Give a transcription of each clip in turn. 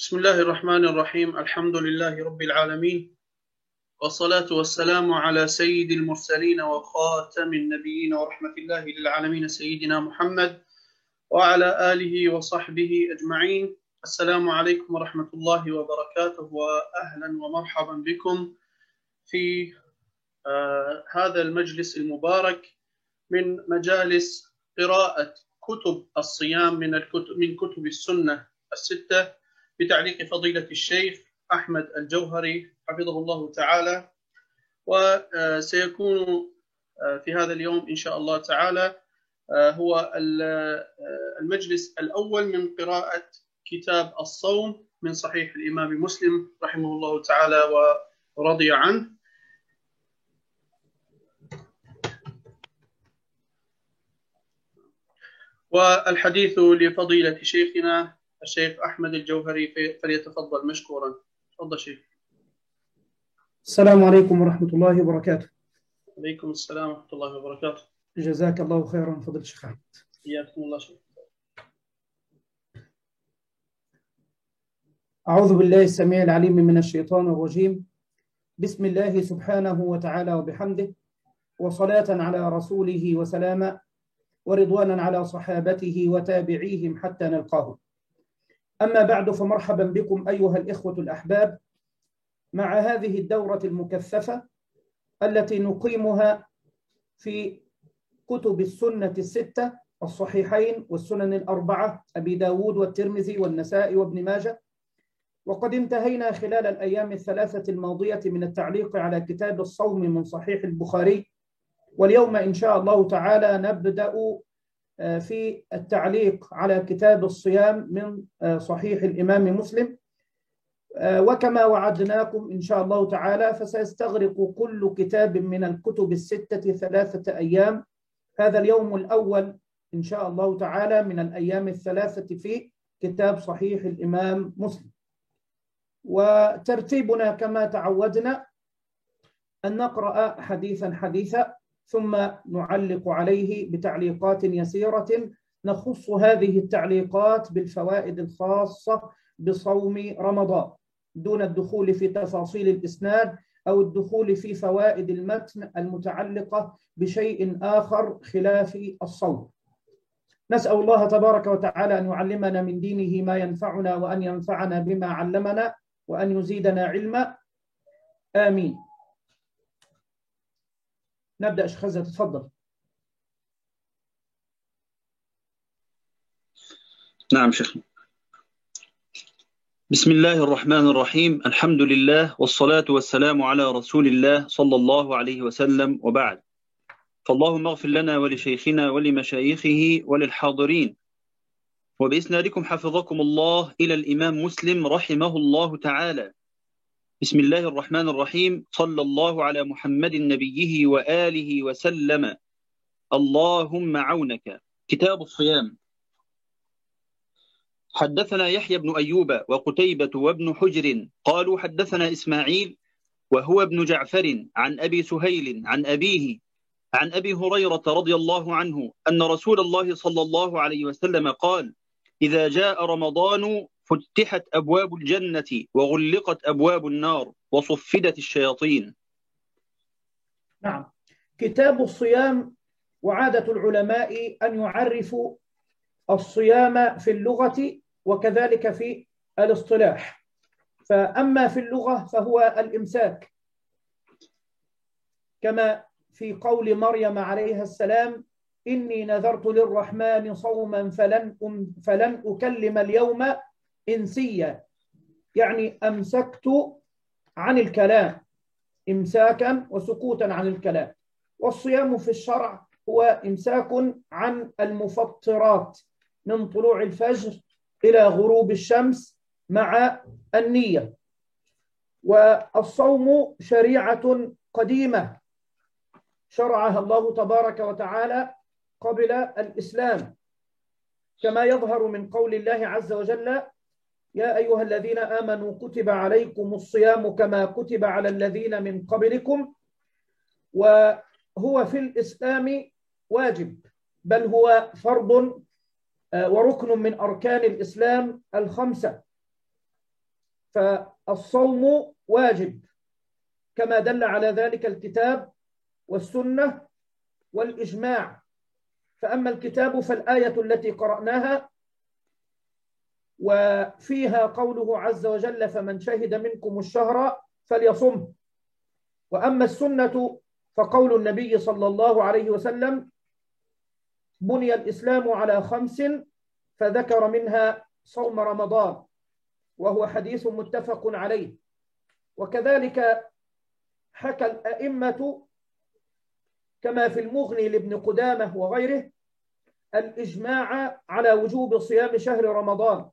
بسم الله الرحمن الرحيم. الحمد لله رب العالمين، والصلاة والسلام على سيد المرسلين وخاتم النبيين ورحمة الله للعالمين سيدنا محمد وعلى آله وصحبه أجمعين. السلام عليكم ورحمة الله وبركاته، وأهلا ومرحبا بكم في هذا المجلس المبارك من مجالس قراءة كتب الصيام من كتب السنة الستة بتعليق فضيلة الشيخ أحمد الجوهري حفظه الله تعالى. وسيكون في هذا اليوم إن شاء الله تعالى هو المجلس الأول من قراءة كتاب الصوم من صحيح الإمام مسلم رحمه الله تعالى ورضي عنه. والحديث لفضيلة شيخنا الشيخ أحمد الجوهري، فليتفضل مشكورا. تفضل شيخ. السلام عليكم ورحمة الله وبركاته. عليكم السلام ورحمة الله وبركاته. جزاك الله خيرا فضيلة الشيخ أحمد. حياكم الله شيخ. أعوذ بالله السميع العليم من الشيطان الرجيم. بسم الله سبحانه وتعالى وبحمده، وصلاة على رسوله وسلاما، ورضوانا على صحابته وتابعيهم حتى نلقاه. أما بعد، فمرحبا بكم أيها الإخوة الأحباب مع هذه الدورة المكثفة التي نقيمها في كتب السنة الستة، الصحيحين والسنن الأربعة، أبي داود والترمذي والنسائي وابن ماجه. وقد انتهينا خلال الأيام الثلاثة الماضية من التعليق على كتاب الصوم من صحيح البخاري، واليوم إن شاء الله تعالى نبدأ في التعليق على كتاب الصيام من صحيح الإمام مسلم. وكما وعدناكم إن شاء الله تعالى فسيستغرق كل كتاب من الكتب الستة 3 أيام. هذا اليوم الأول إن شاء الله تعالى من الأيام الثلاثة في كتاب صحيح الإمام مسلم. وترتيبنا كما تعودنا أن نقرأ حديثا حديثا، ثم نعلق عليه بتعليقات يسيرة نخص هذه التعليقات بالفوائد الخاصة بصوم رمضان، دون الدخول في تفاصيل الإسناد أو الدخول في فوائد المتن المتعلقة بشيء آخر خلاف الصوم. نسأل الله تبارك وتعالى أن يعلمنا من دينه ما ينفعنا، وأن ينفعنا بما علمنا، وأن يزيدنا علما، آمين. نبدأ شيخ خزة، تفضل. نعم شيخنا. بسم الله الرحمن الرحيم، الحمد لله والصلاة والسلام على رسول الله صلى الله عليه وسلم، وبعد. فاللهم اغفر لنا ولشيخنا ولمشايخه وللحاضرين، وبإسنادكم حفظكم الله إلى الإمام مسلم رحمه الله تعالى. بسم الله الرحمن الرحيم، صلى الله على محمد نبيه وآله وسلم. اللهم عونك. كتاب الصيام. حدثنا يحيى بن أيوب وقتيبة وابن حجر قالوا حدثنا إسماعيل وهو ابن جعفر عن أبي سهيل عن أبيه عن أبي هريرة رضي الله عنه أن رسول الله صلى الله عليه وسلم قال: إذا جاء رمضان فتحت أبواب الجنة وغلقت أبواب النار وصفدت الشياطين. نعم. كتاب الصيام، وعادة العلماء أن يعرفوا الصيام في اللغة وكذلك في الاصطلاح. فأما في اللغة فهو الإمساك، كما في قول مريم عليها السلام: إني نذرت للرحمن صوما فلن أكلم اليوم إنسيا، يعني أمسكت عن الكلام، إمساكا وسكوتا عن الكلام. والصيام في الشرع هو إمساك عن المفطرات من طلوع الفجر إلى غروب الشمس مع النية. والصوم شريعة قديمة شرعها الله تبارك وتعالى قبل الإسلام، كما يظهر من قول الله عز وجل: يا أيها الذين آمنوا كتب عليكم الصيام كما كتب على الذين من قبلكم. وهو في الإسلام واجب، بل هو فرض وركن من أركان الإسلام الخمسة. فالصوم واجب كما دل على ذلك الكتاب والسنة والإجماع. فأما الكتاب فالآية التي قرأناها وفيها قوله عز وجل فمن شهد منكم الشهر فليصمه. وأما السنة فقول النبي صلى الله عليه وسلم بني الإسلام على 5 فذكر منها صوم رمضان، وهو حديث متفق عليه. وكذلك حكى الأئمة كما في المغني لابن قدامة وغيره الإجماع على وجوب صيام شهر رمضان،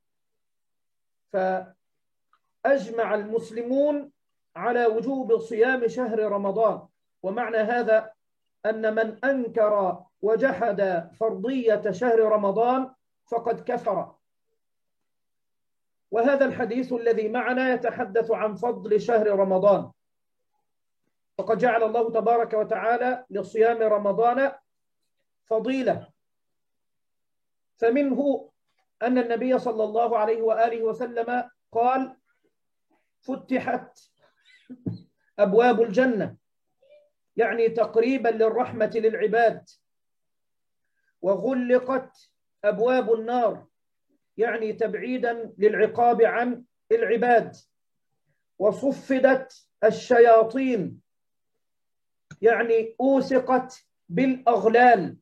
فأجمع المسلمون على وجوب صيام شهر رمضان. ومعنى هذا أن من أنكر وجحد فرضية شهر رمضان فقد كفر. وهذا الحديث الذي معنا يتحدث عن فضل شهر رمضان، فقد جعل الله تبارك وتعالى لصيام رمضان فضيلة. فمنه أن النبي صلى الله عليه وآله وسلم قال فتحت أبواب الجنة، يعني تقريبا للرحمة للعباد، وغلقت أبواب النار، يعني تبعيدا للعقاب عن العباد، وصفدت الشياطين، يعني أوثقت بالأغلال.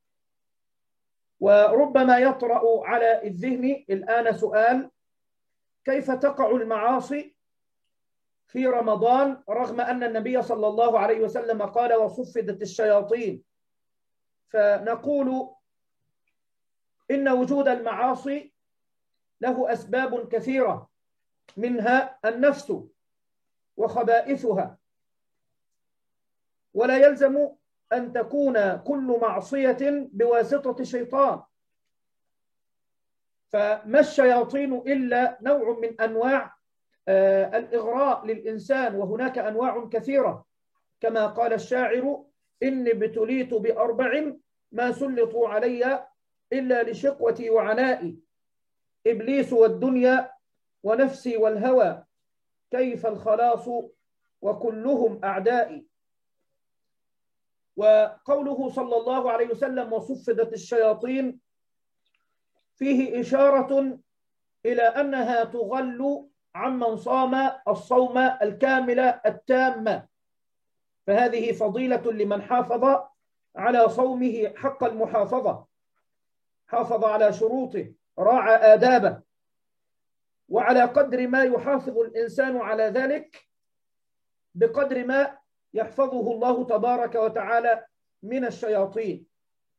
وربما يطرأ على الذهن الآن سؤال: كيف تقع المعاصي في رمضان رغم أن النبي صلى الله عليه وسلم قال وصفدت الشياطين؟ فنقول إن وجود المعاصي له أسباب كثيرة، منها النفس وخبائثها، ولا يلزم أن تكون كل معصية بواسطة شيطان. فما الشياطين إلا نوع من أنواع الإغراء للإنسان، وهناك أنواع كثيرة، كما قال الشاعر إني ابتليت ب4 ما سلطوا علي إلا لشقوتي وعنائي، إبليس والدنيا ونفسي والهوى، كيف الخلاص وكلهم أعدائي. وقوله صلى الله عليه وسلم وصفدت الشياطين فيه إشارة إلى أنها تغل عمن صام الصوم الكامل التام، فهذه فضيلة لمن حافظ على صومه حق المحافظة، حافظ على شروطه، راعى آدابه. وعلى قدر ما يحافظ الإنسان على ذلك بقدر ما يحفظه الله تبارك وتعالى من الشياطين.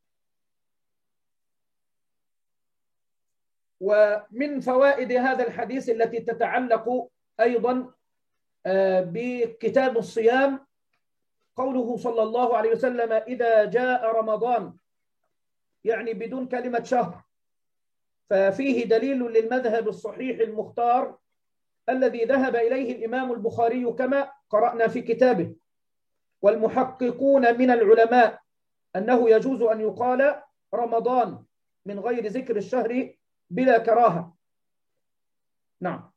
ومن فوائد هذا الحديث التي تتعلق أيضا بكتاب الصيام قوله صلى الله عليه وسلم إذا جاء رمضان، يعني بدون كلمة شهر، ففيه دليل للمذهب الصحيح المختار الذي ذهب إليه الإمام البخاري كما قرأنا في كتابه، والمحققون من العلماء، أنه يجوز أن يقال رمضان من غير ذكر الشهر بلا كراهة. نعم.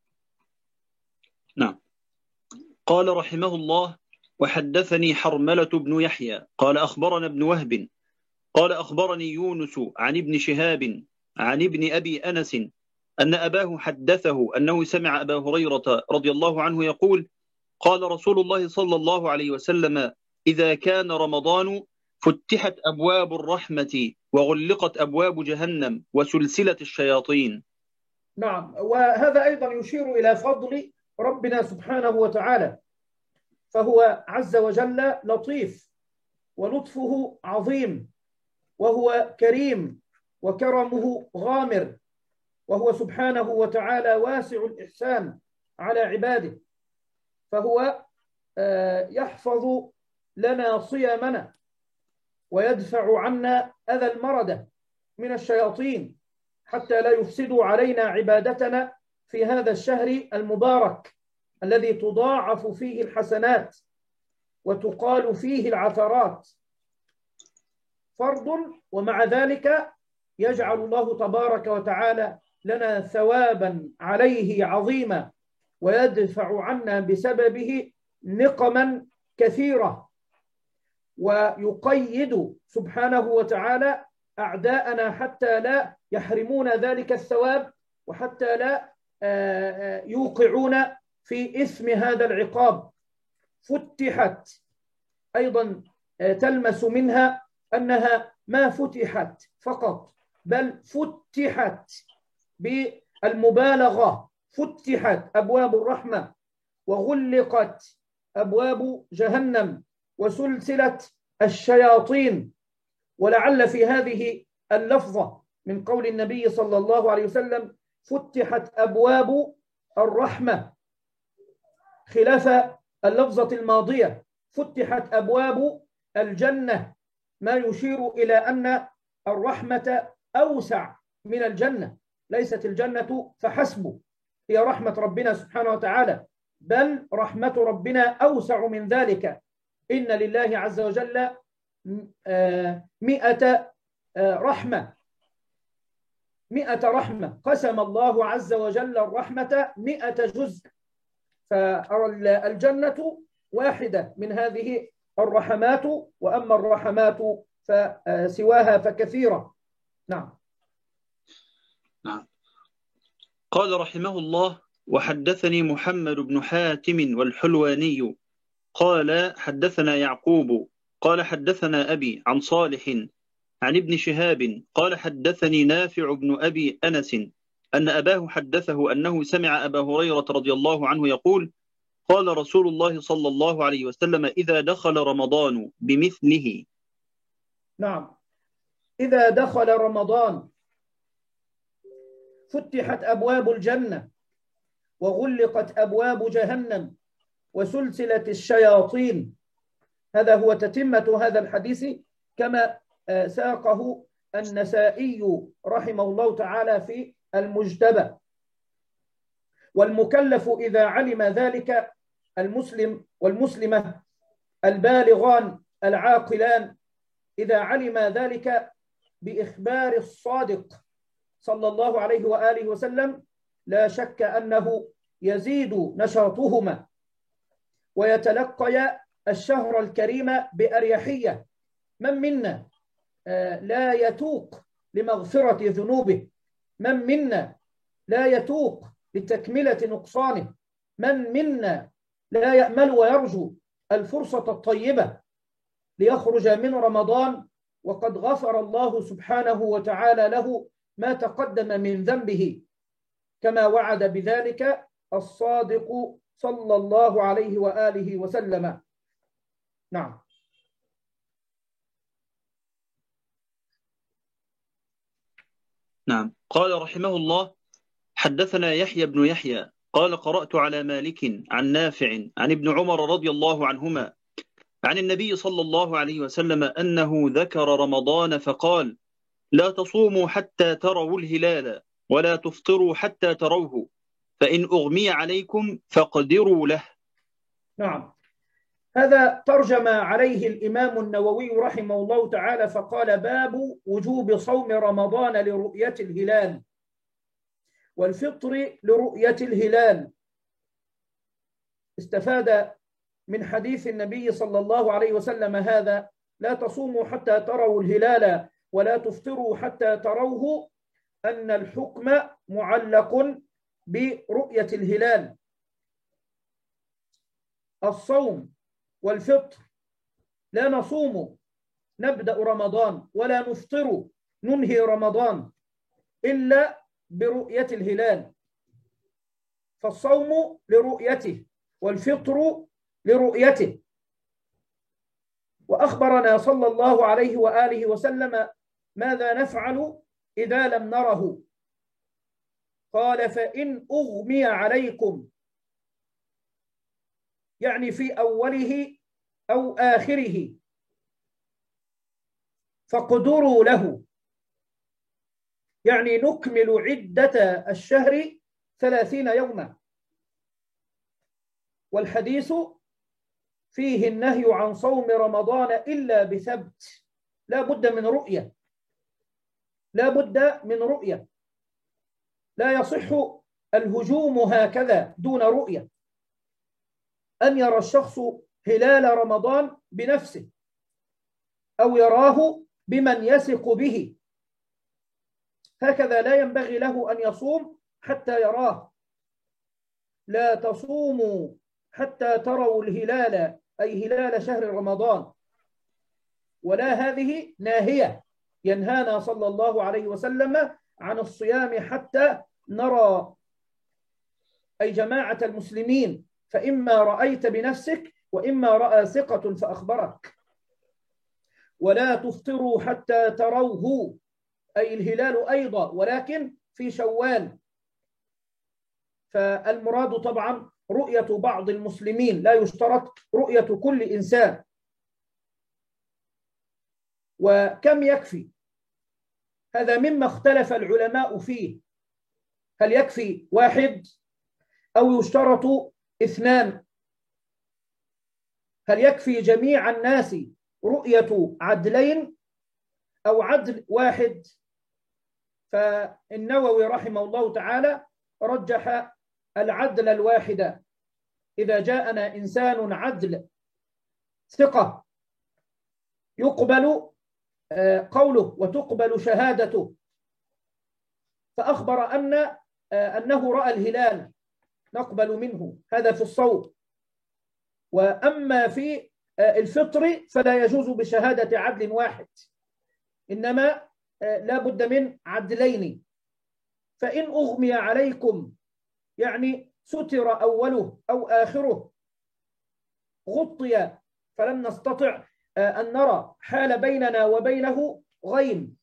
قال رحمه الله: وحدثني حرملة بن يحيى قال أخبرنا ابن وهب قال أخبرني يونس عن ابن شهاب عن ابن أبي أنس أن أباه حدثه أنه سمع أبا هريرة رضي الله عنه يقول: قال رسول الله صلى الله عليه وسلم إذا كان رمضان فتحت أبواب الرحمة وغلقت أبواب جهنم وسلسلة الشياطين. نعم، وهذا أيضا يشير إلى فضل ربنا سبحانه وتعالى، فهو عز وجل لطيف ولطفه عظيم، وهو كريم وكرمه غامر، وهو سبحانه وتعالى واسع الإحسان على عباده، فهو يحفظ لنا صيامنا ويدفع عنا أذى المردة من الشياطين حتى لا يفسدوا علينا عبادتنا في هذا الشهر المبارك الذي تضاعف فيه الحسنات وتقال فيه العثرات. فرض، ومع ذلك يجعل الله تبارك وتعالى لنا ثوابا عليه عظيما، ويدفع عنا بسببه نقما كثيرة، ويقيد سبحانه وتعالى أعداءنا حتى لا يحرمون ذلك الثواب، وحتى لا يوقعون في إثم هذا العقاب. فتحت أيضا تلمس منها أنها ما فتحت فقط، بل فتحت بالمبالغة. فتحت أبواب الرحمة، وغلقت أبواب جهنم، وسلسلة الشياطين. ولعل في هذه اللفظة من قول النبي صلى الله عليه وسلم فتحت أبواب الرحمة، خلاف اللفظة الماضية فتحت أبواب الجنة، ما يشير إلى أن الرحمة أوسع من الجنة. ليست الجنة فحسب هي رحمة ربنا سبحانه وتعالى، بل رحمة ربنا أوسع من ذلك. إن لله عز وجل 100 رحمة، 100 رحمة، قسم الله عز وجل الرحمة 100 جزء، فالجنة واحدة من هذه الرحمات، وأما الرحمات فسواها فكثيرة. نعم. قال رحمه الله: وحدثني محمد بن حاتم والحلواني قال حدثنا يعقوب قال حدثنا أبي عن صالح عن ابن شهاب قال حدثني نافع بن أبي أنس أن أباه حدثه أنه سمع أبا هريرة رضي الله عنه يقول: قال رسول الله صلى الله عليه وسلم: إذا دخل رمضان بمثله. نعم، إذا دخل رمضان فتحت أبواب الجنة، وغلقت أبواب جهنم، وسلسلة الشياطين. هذا هو تتمة هذا الحديث كما ساقه النسائي رحمه الله تعالى في المجتبى. والمكلف إذا علم ذلك، المسلم والمسلمة البالغان العاقلان، إذا علم ذلك بإخبار الصادق صلى الله عليه وآله وسلم، لا شك أنه يزيد نشاطهما، ويتلقى الشهر الكريم بأريحية. من منا لا يتوق لمغفرة ذنوبه؟ من منا لا يتوق لتكملة نقصانه؟ من منا لا يأمل ويرجو الفرصة الطيبة ليخرج من رمضان وقد غفر الله سبحانه وتعالى له ما تقدم من ذنبه، كما وعد بذلك الصادق صلى الله عليه وآله وسلم. نعم. نعم. قال رحمه الله: حدثنا يحيى بن يحيى قال قرأت على مالك عن نافع عن ابن عمر رضي الله عنهما عن النبي صلى الله عليه وسلم أنه ذكر رمضان فقال: لا تصوموا حتى تروا الهلال ولا تفطروا حتى تروه، فإن أغمي عليكم فاقدروا له. نعم، هذا ترجم عليه الإمام النووي رحمه الله تعالى فقال: باب وجوب صوم رمضان لرؤية الهلال والفطر لرؤية الهلال. استفاد من حديث النبي صلى الله عليه وسلم هذا: لا تصوموا حتى تروا الهلال ولا تفطروا حتى تروه، أن الحكم معلق برؤية الهلال. الصوم والفطر، لا نصوم نبدأ رمضان ولا نفطر ننهي رمضان إلا برؤية الهلال، فالصوم لرؤيته والفطر لرؤيته. وأخبرنا صلى الله عليه وآله وسلم ماذا نفعل إذا لم نره. قال: فإن أغمي عليكم، يعني في أوله أو آخره، فاقدروا له، يعني نكمل عدة الشهر 30 يوما. والحديث فيه النهي عن صوم رمضان إلا بثبت، لا بد من رؤية، لا بد من رؤية. لا يصح الهجوم هكذا دون رؤية، أن يرى الشخص هلال رمضان بنفسه أو يراه بمن يثق به، هكذا لا ينبغي له أن يصوم حتى يراه. لا تصوموا حتى تروا الهلال، أي هلال شهر رمضان، ولا هذه ناهية، ينهانا صلى الله عليه وسلم عن الصيام حتى نرى، أي جماعة المسلمين، فإما رأيت بنفسك وإما رأى ثقة فأخبرك. ولا تفطروا حتى تروه، أي الهلال أيضا، ولكن في شوال. فالمراد طبعا رؤية بعض المسلمين، لا يشترط رؤية كل إنسان. وكم يكفي؟ هذا مما اختلف العلماء فيه، هل يكفي واحد أو يشترط اثنان؟ هل يكفي جميع الناس رؤية عدلين أو عدل واحد؟ فالنووي رحمه الله تعالى رجح العدل الواحد. إذا جاءنا إنسان عدل ثقة يقبل قوله وتقبل شهادته، فأخبر أنه رأى الهلال نقبل منه، هذا في الصوم. وأما في الفطر فلا يجوز بشهادة عدل واحد، إنما لا بد من عدلين. فإن أغمي عليكم، يعني ستر أوله أو آخره، غطي فلم نستطع أن نرى، حال بيننا وبينه غيم،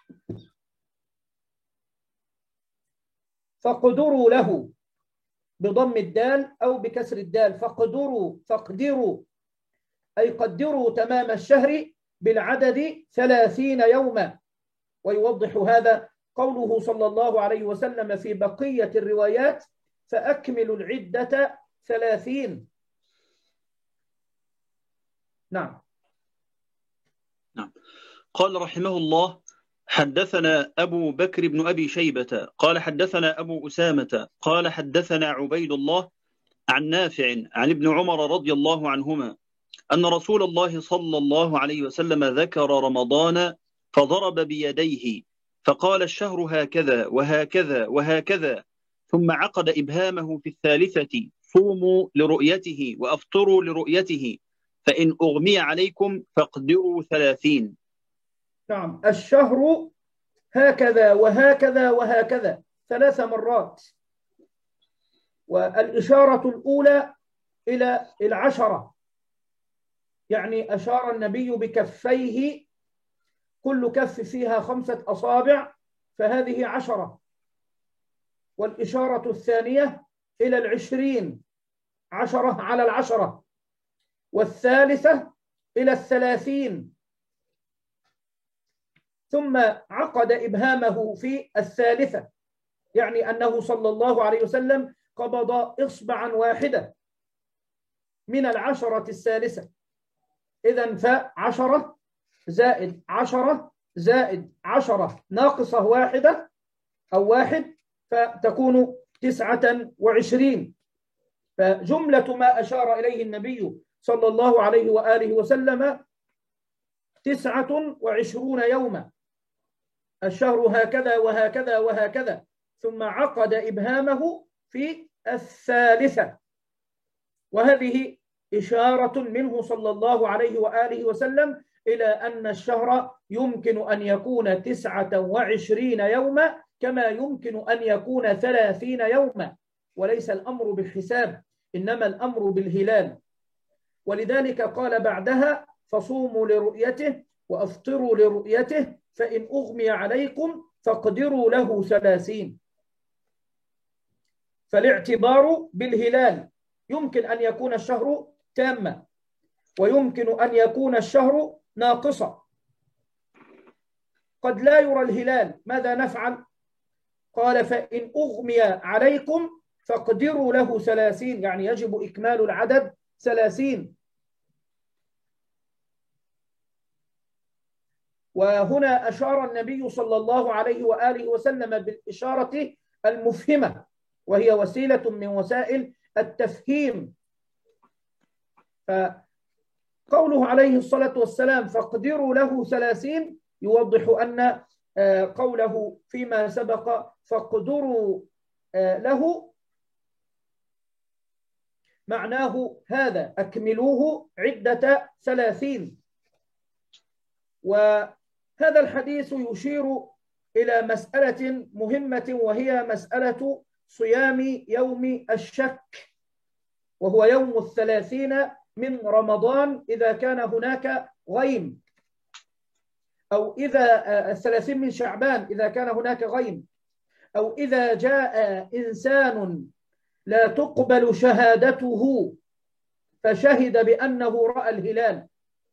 فاقدروا له بضم الدال أو بكسر الدال، فاقدروا أي قدروا تمام الشهر بالعدد 30 يوما. ويوضح هذا قوله صلى الله عليه وسلم في بقية الروايات: فأكملوا العدة 30. نعم. قال رحمه الله: حدثنا أبو بكر بن أبي شيبة قال حدثنا أبو أسامة قال حدثنا عبيد الله عن نافع عن ابن عمر رضي الله عنهما أن رسول الله صلى الله عليه وسلم ذكر رمضان فضرب بيديه فقال: الشهر هكذا وهكذا وهكذا، ثم عقد إبهامه في الثالثة: صوموا لرؤيته وأفطروا لرؤيته، فإن أغمي عليكم فاقدروا 30. نعم، الشهر هكذا وهكذا وهكذا 3 مرات. والإشارة الأولى إلى 10، يعني أشار النبي بكفيه، كل كف فيها 5 أصابع، فهذه 10. والإشارة الثانية إلى 20، 10 على 10. والثالثة إلى 30. ثم عقد إبهامه في الثالثة، يعني أنه صلى الله عليه وسلم قبض إصبعا واحدة من 10 الثالثة. إذن ف10 زائد 10 زائد 10 ناقصة واحدة أو واحد، فتكون 29. فجملة ما أشار إليه النبي صلى الله عليه وآله وسلم 29 يوما. الشهر هكذا وهكذا وهكذا، ثم عقد إبهامه في الثالثة. وهذه إشارة منه صلى الله عليه وآله وسلم إلى أن الشهر يمكن أن يكون 29 يوما كما يمكن أن يكون 30 يوما، وليس الأمر بالحساب، إنما الأمر بالهلال. ولذلك قال بعدها: فصوموا لرؤيته وأفطروا لرؤيته، فإن أغمي عليكم فاقدروا له 30. فالاعتبار بالهلال، يمكن أن يكون الشهر تاما ويمكن أن يكون الشهر ناقصا. قد لا يرى الهلال، ماذا نفعل؟ قال: فإن أغمي عليكم فاقدروا له 30، يعني يجب إكمال العدد 30. وهنا أشار النبي صلى الله عليه وآله وسلم بالإشارة المفهمة، وهي وسيلة من وسائل التفهيم. فقوله عليه الصلاة والسلام فاقدروا له 30 يوضح أن قوله فيما سبق فاقدروا له معناه هذا، أكملوه عدة 30. وهذا الحديث يشير إلى مسألة مهمة، وهي مسألة صيام يوم الشك، وهو يوم 30 من رمضان إذا كان هناك غيم، أو إذا 30 من شعبان إذا كان هناك غيم، أو إذا جاء إنسان لا تقبل شهادته فشهد بأنه رأى الهلال.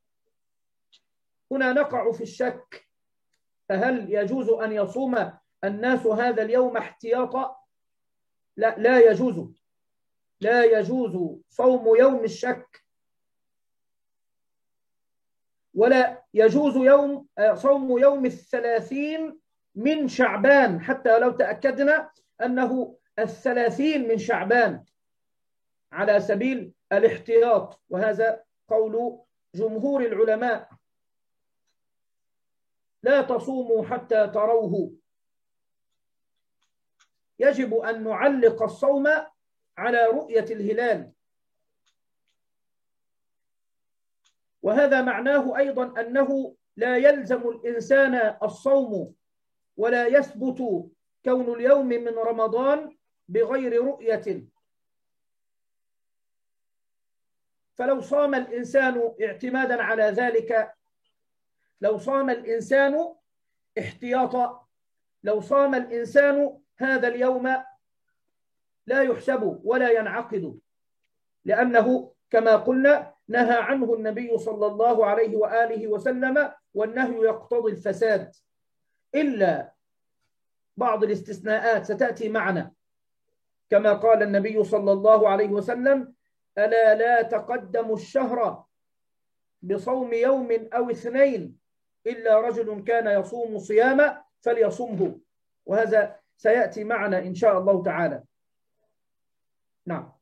هنا نقع في الشك، فهل يجوز أن يصوم الناس هذا اليوم احتياطا؟ لا، لا يجوز صوم يوم الشك، ولا يجوز صوم يوم 30 من شعبان، حتى لو تأكدنا أنه 30 من شعبان على سبيل الاحتياط، وهذا قول جمهور العلماء. لا تصوموا حتى تروه، يجب أن نعلق الصوم على رؤية الهلال. وهذا معناه أيضا أنه لا يلزم الإنسان الصوم، ولا يثبت كون اليوم من رمضان بغير رؤية. فلو صام الإنسان اعتمادا على ذلك، لو صام الإنسان احتياطا، لو صام الإنسان هذا اليوم لا يحسب ولا ينعقد، لأنه كما قلنا نهى عنه النبي صلى الله عليه وآله وسلم، والنهي يقتضي الفساد، إلا بعض الاستثناءات ستأتي معنا، كما قال النبي صلى الله عليه وسلم: ألا لا تقدموا الشهر بصوم يوم أو 2 إلا رجل كان يصوم صياما فليصمه. وهذا سيأتي معنا إن شاء الله تعالى. نعم.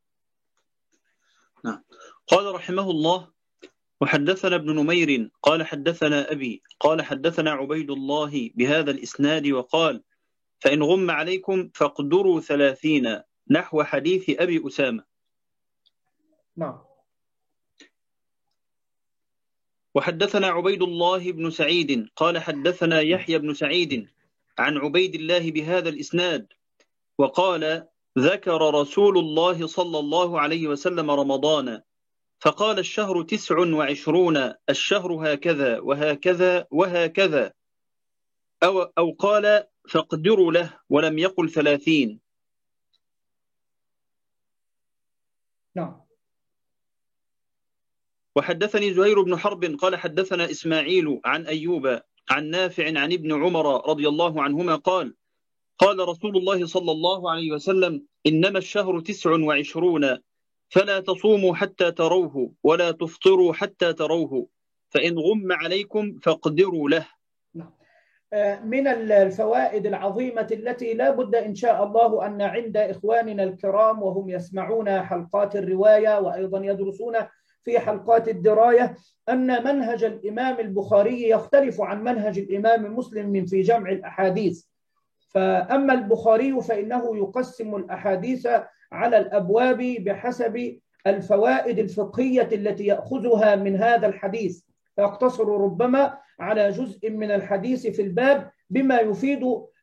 قال رحمه الله: وحدثنا ابن نمير قال حدثنا أبي قال حدثنا عبيد الله بهذا الإسناد وقال: فإن غم عليكم فاقدروا 30، نحو حديث أبي أسامة. نعم. وحدثنا عبيد الله بن سعيد قال حدثنا يحيى بن سعيد عن عبيد الله بهذا الإسناد وقال: ذكر رسول الله صلى الله عليه وسلم رمضان فقال: الشهر 29، الشهر هكذا وهكذا وهكذا، أو قال: فاقدروا له، ولم يقل 30. نعم. وحدثني زهير بن حرب قال حدثنا إسماعيل عن أيوب عن نافع عن ابن عمر رضي الله عنهما قال: قال رسول الله صلى الله عليه وسلم: إنما الشهر 29، فلا تصوموا حتى تروه ولا تفطروا حتى تروه، فإن غم عليكم فاقدروا له. من الفوائد العظيمة التي لا بد إن شاء الله أن عند إخواننا الكرام وهم يسمعون حلقات الرواية وأيضا يدرسون في حلقات الدراية، أن منهج الإمام البخاري يختلف عن منهج الإمام مسلم في جمع الأحاديث. فأما البخاري فإنه يقسم الأحاديث على الأبواب بحسب الفوائد الفقهية التي يأخذها من هذا الحديث، فيقتصر ربما على جزء من الحديث في الباب بما يفيد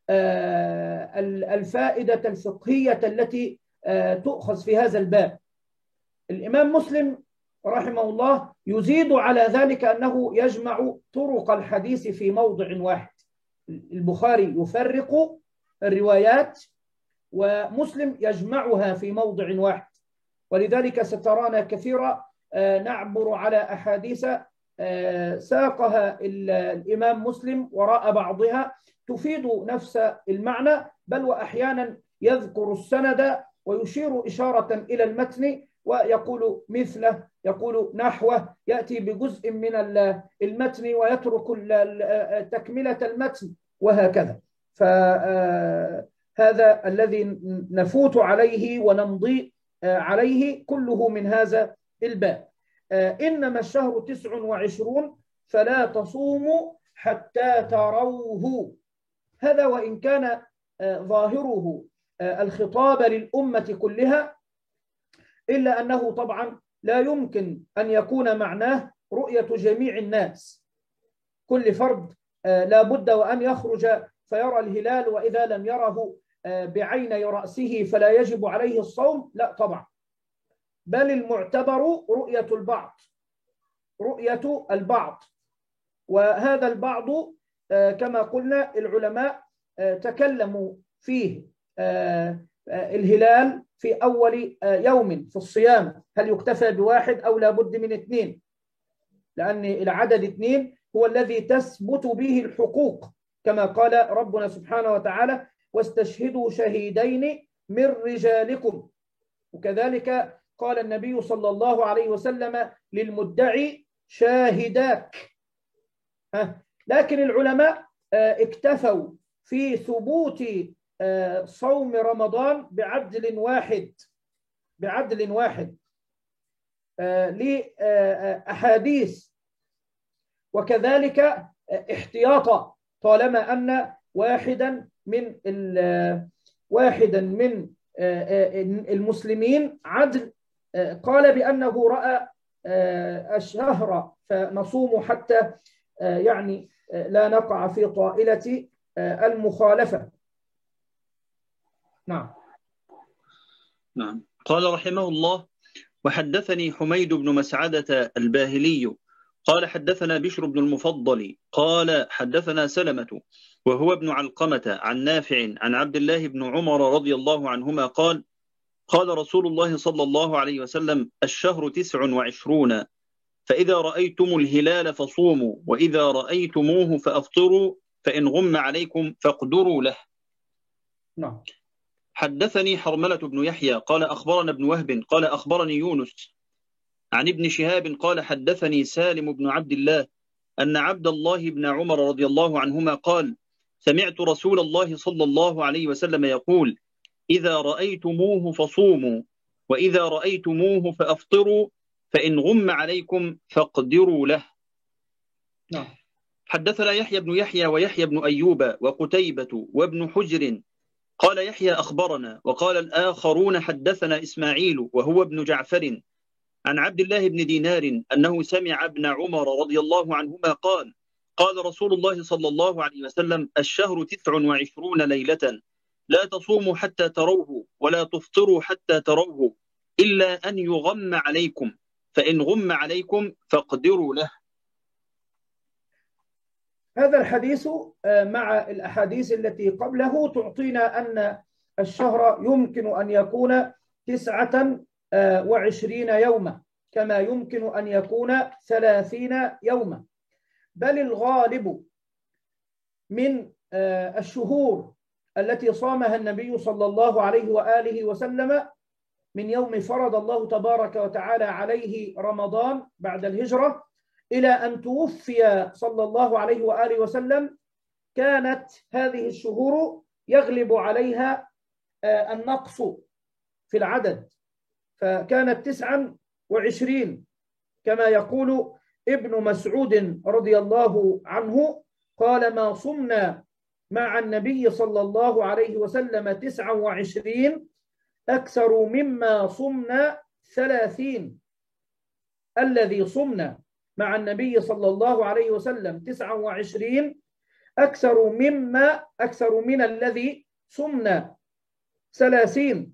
الفائدة الفقهية التي تؤخذ في هذا الباب. الإمام مسلم رحمه الله يزيد على ذلك أنه يجمع طرق الحديث في موضع واحد. البخاري يفرق الروايات، ومسلم يجمعها في موضع واحد، ولذلك سترانا كثيرا نعبر على أحاديث ساقها الإمام مسلم وراء بعضها تفيد نفس المعنى، بل وأحيانا يذكر السند ويشير إشارة إلى المتن ويقول مثله، يقول نحوه، يأتي بجزء من المتن ويترك تكملة المتن، وهكذا. هذا الذي نفوت عليه ونمضي عليه كله من هذا الباب. إنما الشهر 29 فلا تصوموا حتى تروه. هذا وإن كان ظاهره الخطاب للأمة كلها، إلا أنه طبعا لا يمكن أن يكون معناه رؤية جميع الناس. كل فرد لا بد وأن يخرج فيرى الهلال، وإذا لم يره بعيني رأسه فلا يجب عليه الصوم، لا طبعا، بل المعتبر رؤية البعض، رؤية البعض. وهذا البعض كما قلنا العلماء تكلموا فيه. الهلال في أول يوم في الصيام هل يكتفى بواحد أو لا بد من 2؟ لأن العدد 2 هو الذي تثبت به الحقوق، كما قال ربنا سبحانه وتعالى: واستشهدوا شهيدين من رجالكم. وكذلك قال النبي صلى الله عليه وسلم للمدعي: شاهداك. لكن العلماء اكتفوا في ثبوت صوم رمضان بعدل واحد لأحاديث، وكذلك احتياطا طالما أن واحدا من المسلمين عدل قال بأنه رأى الشهر فنصوم حتى يعني لا نقع في طائلة المخالفة. نعم. قال رحمه الله: وحدثني حميد بن مسعدة الباهلي قال حدثنا بشر بن المفضل قال حدثنا سلمة وهو ابن علقمة عن نافع عن عبد الله بن عمر رضي الله عنهما قال: قال رسول الله صلى الله عليه وسلم: الشهر 29، فإذا رأيتم الهلال فصوموا، وإذا رأيتموه فأفطروا، فإن غم عليكم فاقدروا له. نعم. حدثني حرملة بن يحيى قال أخبرنا ابن وهب قال أخبرني يونس عن ابن شهاب قال حدثني سالم بن عبد الله أن عبد الله بن عمر رضي الله عنهما قال: سمعت رسول الله صلى الله عليه وسلم يقول: إذا رأيتموه فصوموا، وإذا رأيتموه فأفطروا، فإن غم عليكم فاقدروا له. نعم. حدثنا يحيى بن يحيى ويحيى بن أيوب وقتيبة وابن حجر قال يحيى أخبرنا، وقال الآخرون حدثنا إسماعيل وهو ابن جعفر عن عبد الله بن دينار أنه سمع ابن عمر رضي الله عنهما قال: قال رسول الله صلى الله عليه وسلم: الشهر 29 ليلة، لا تصوموا حتى تروه، ولا تفطروا حتى تروه، إلا أن يغم عليكم، فإن غم عليكم فاقدروا له. هذا الحديث مع الأحاديث التي قبله تعطينا أن الشهر يمكن أن يكون 29 يوما، كما يمكن أن يكون 30 يوما، بل الغالب من الشهور التي صامها النبي صلى الله عليه وآله وسلم من يوم فرض الله تبارك وتعالى عليه رمضان بعد الهجرة إلى أن توفي صلى الله عليه وآله وسلم، كانت هذه الشهور يغلب عليها النقص في العدد، فكانت 29 كما يقول ابن مسعود رضي الله عنه قال: ما صمنا مع النبي صلى الله عليه وسلم 29 أكثر مما صمنا 30. الذي صمنا مع النبي صلى الله عليه وسلم 29 أكثر من الذي صمنا 30.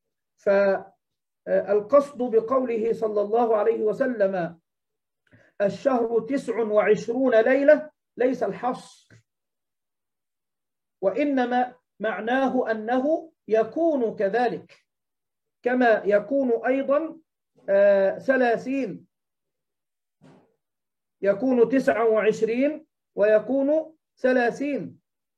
فالقصد بقوله صلى الله عليه وسلم الشهر 29 ليلة ليس الحصر، وإنما معناه أنه يكون كذلك، كما يكون أيضا 30، يكون 29 ويكون 30.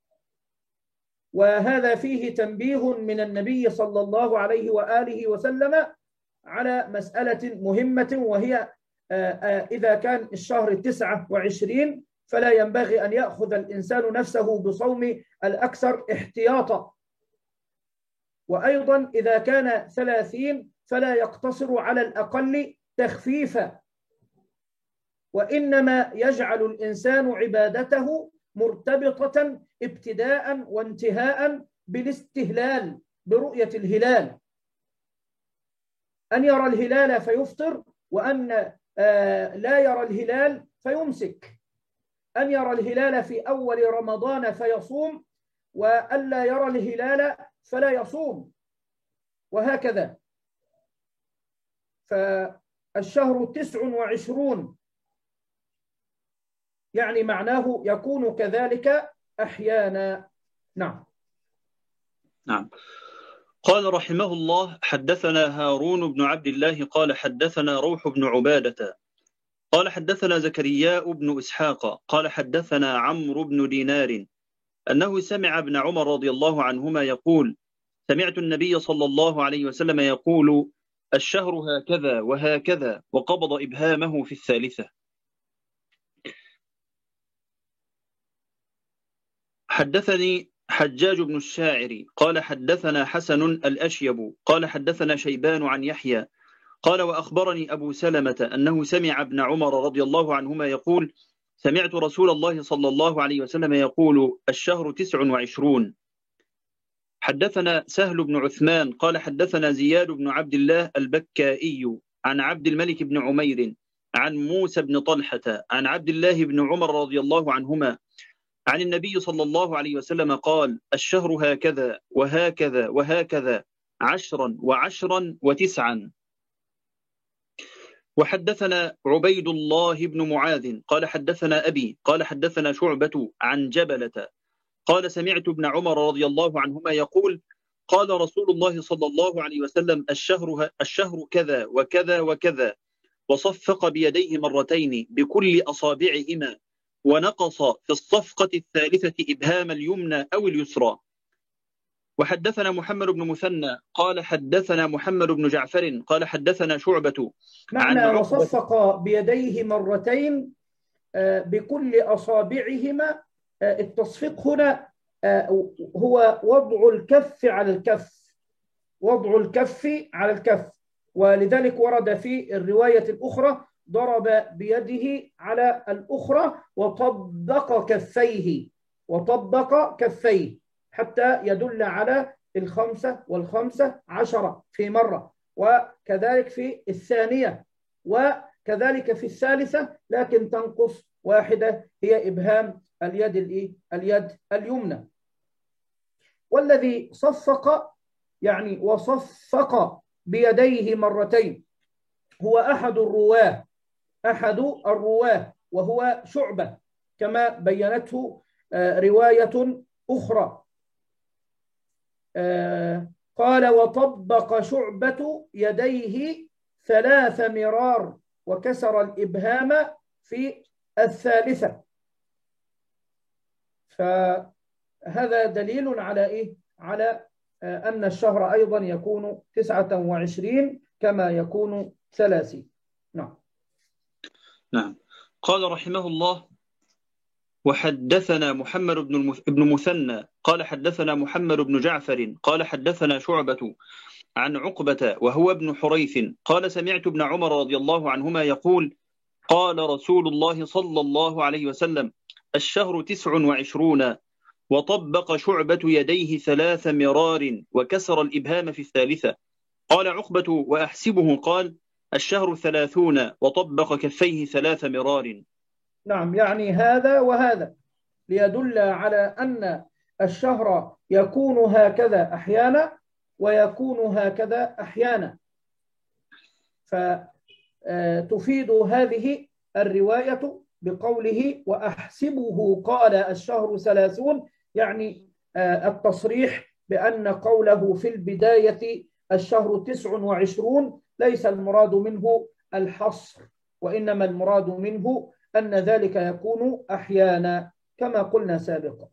وهذا فيه تنبيه من النبي صلى الله عليه وآله وسلم على مسألة مهمة، وهي إذا كان الشهر 29 فلا ينبغي أن يأخذ الإنسان نفسه بصوم الأكثر احتياطا، وأيضا إذا كان 30 فلا يقتصر على الأقل تخفيفا، وإنما يجعل الإنسان عبادته مرتبطة ابتداء وانتهاء بالاستهلال، برؤية الهلال، أن يرى الهلال فيفطر، وأن لا يرى الهلال فيمسك، أن يرى الهلال في أول رمضان فيصوم، وأن لا يرى الهلال فلا يصوم، وهكذا. فالشهر 29 يعني معناه يكون كذلك أحيانا. نعم. نعم. قال رحمه الله: حدثنا هارون بن عبد الله قال حدثنا روح بن عبادة قال حدثنا زكرياء بن إسحاق قال حدثنا عمرو بن دينار أنه سمع ابن عمر رضي الله عنهما يقول: سمعت النبي صلى الله عليه وسلم يقول: الشهر هكذا وهكذا، وقبض إبهامه في الثالثة. حدثني حجاج بن الشاعر قال حدثنا حسن الأشيب قال حدثنا شيبان عن يحيى قال: وأخبرني أبو سلمة أنه سمع ابن عمر رضي الله عنهما يقول: سمعت رسول الله صلى الله عليه وسلم يقول: الشهر 29. حدثنا سهل بن عثمان قال حدثنا زياد بن عبد الله البكائي عن عبد الملك بن عمير عن موسى بن طلحة عن عبد الله بن عمر رضي الله عنهما عن النبي صلى الله عليه وسلم قال: الشهر هكذا وهكذا وهكذا 10 و10 و9. وحدثنا عبيد الله بن معاذ قال حدثنا أبي قال حدثنا شعبة عن جبلة قال: سمعت ابن عمر رضي الله عنهما يقول: قال رسول الله صلى الله عليه وسلم: الشهر كذا وكذا وكذا، وصفق بيديه مرتين بكل أصابعهما، ونقص في الصفقة الثالثة إبهام اليمنى أو اليسرى. وحدثنا محمد بن مثنى قال حدثنا محمد بن جعفر قال حدثنا شعبة معنى وصفق بيديه مرتين بكل أصابعهما، التصفيق هنا هو وضع الكف على الكف، وضع الكف على الكف، ولذلك ورد في الرواية الأخرى: ضرب بيده على الأخرى وطبق كفيه، وطبق كفيه، حتى يدل على 5 و15 في مرة، وكذلك في الثانية، وكذلك في الثالثة، لكن تنقص واحدة هي إبهام اليد اليمنى. والذي صفق يعني وصفق بيديه مرتين هو أحد الرواه وهو شعبة، كما بينته رواية أخرى. قال: وطبق شعبة يديه 3 مرار وكسر الإبهام في الثالثة. فهذا دليل على إيه؟ على أن الشهر أيضا يكون 29 كما يكون 30. نعم. قال رحمه الله: وحدثنا محمد بن مثنى قال حدثنا محمد بن جعفر قال حدثنا شعبة عن عقبة وهو ابن حريث قال: سمعت ابن عمر رضي الله عنهما يقول: قال رسول الله صلى الله عليه وسلم: الشهر 29. وطبق شعبة يديه 3 مرار وكسر الإبهام في الثالثة. قال عقبة: وأحسبه قال: الشهر 30 وطبق كفيه 3 مرار. نعم، يعني هذا وهذا ليدل على أن الشهر يكون هكذا أحيانا ويكون هكذا أحيانا. فتفيد هذه الرواية بقوله: وأحسبه قال الشهر 30، يعني التصريح بأن قوله في البداية الشهر 29 ليس المراد منه الحصر، وإنما المراد منه أن ذلك يكون أحيانا كما قلنا سابقا.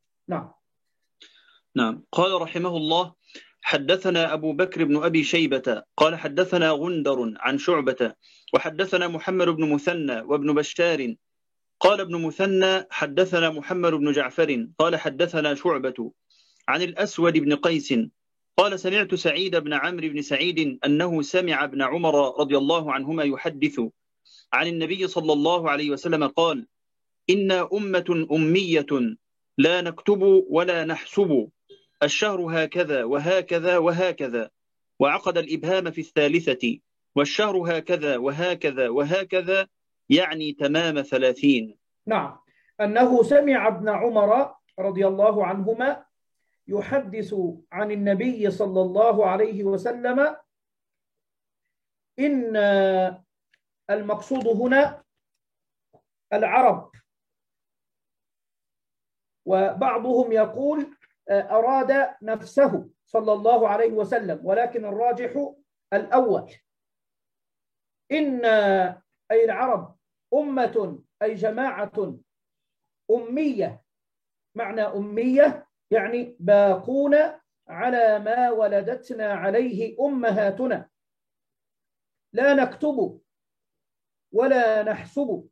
نعم. قال رحمه الله: حدثنا أبو بكر بن أبي شيبة قال حدثنا غندر عن شعبة وحدثنا محمد بن مثنى وابن بشار قال ابن مثنى: حدثنا محمد بن جعفر قال حدثنا شعبة عن الأسود بن قيس قال: سمعت سعيد بن عمرو بن سعيد أنه سمع ابن عمر رضي الله عنهما يحدث عن النبي صلى الله عليه وسلم قال: إنا أمة أمية لا نكتب ولا نحسب، الشهر هكذا وهكذا وهكذا، وعقد الإبهام في الثالثة، والشهر هكذا وهكذا وهكذا، يعني تمام 30. نعم، أنه سمع ابن عمر رضي الله عنهما يحدث عن النبي صلى الله عليه وسلم إن المقصود هنا العرب، وبعضهم يقول أراد نفسه صلى الله عليه وسلم، ولكن الراجح الأول. إن أي العرب أمة أي جماعة أمية، معنى أمية يعني باقون على ما ولدتنا عليه أمهاتنا، لا نكتب ولا نحسب،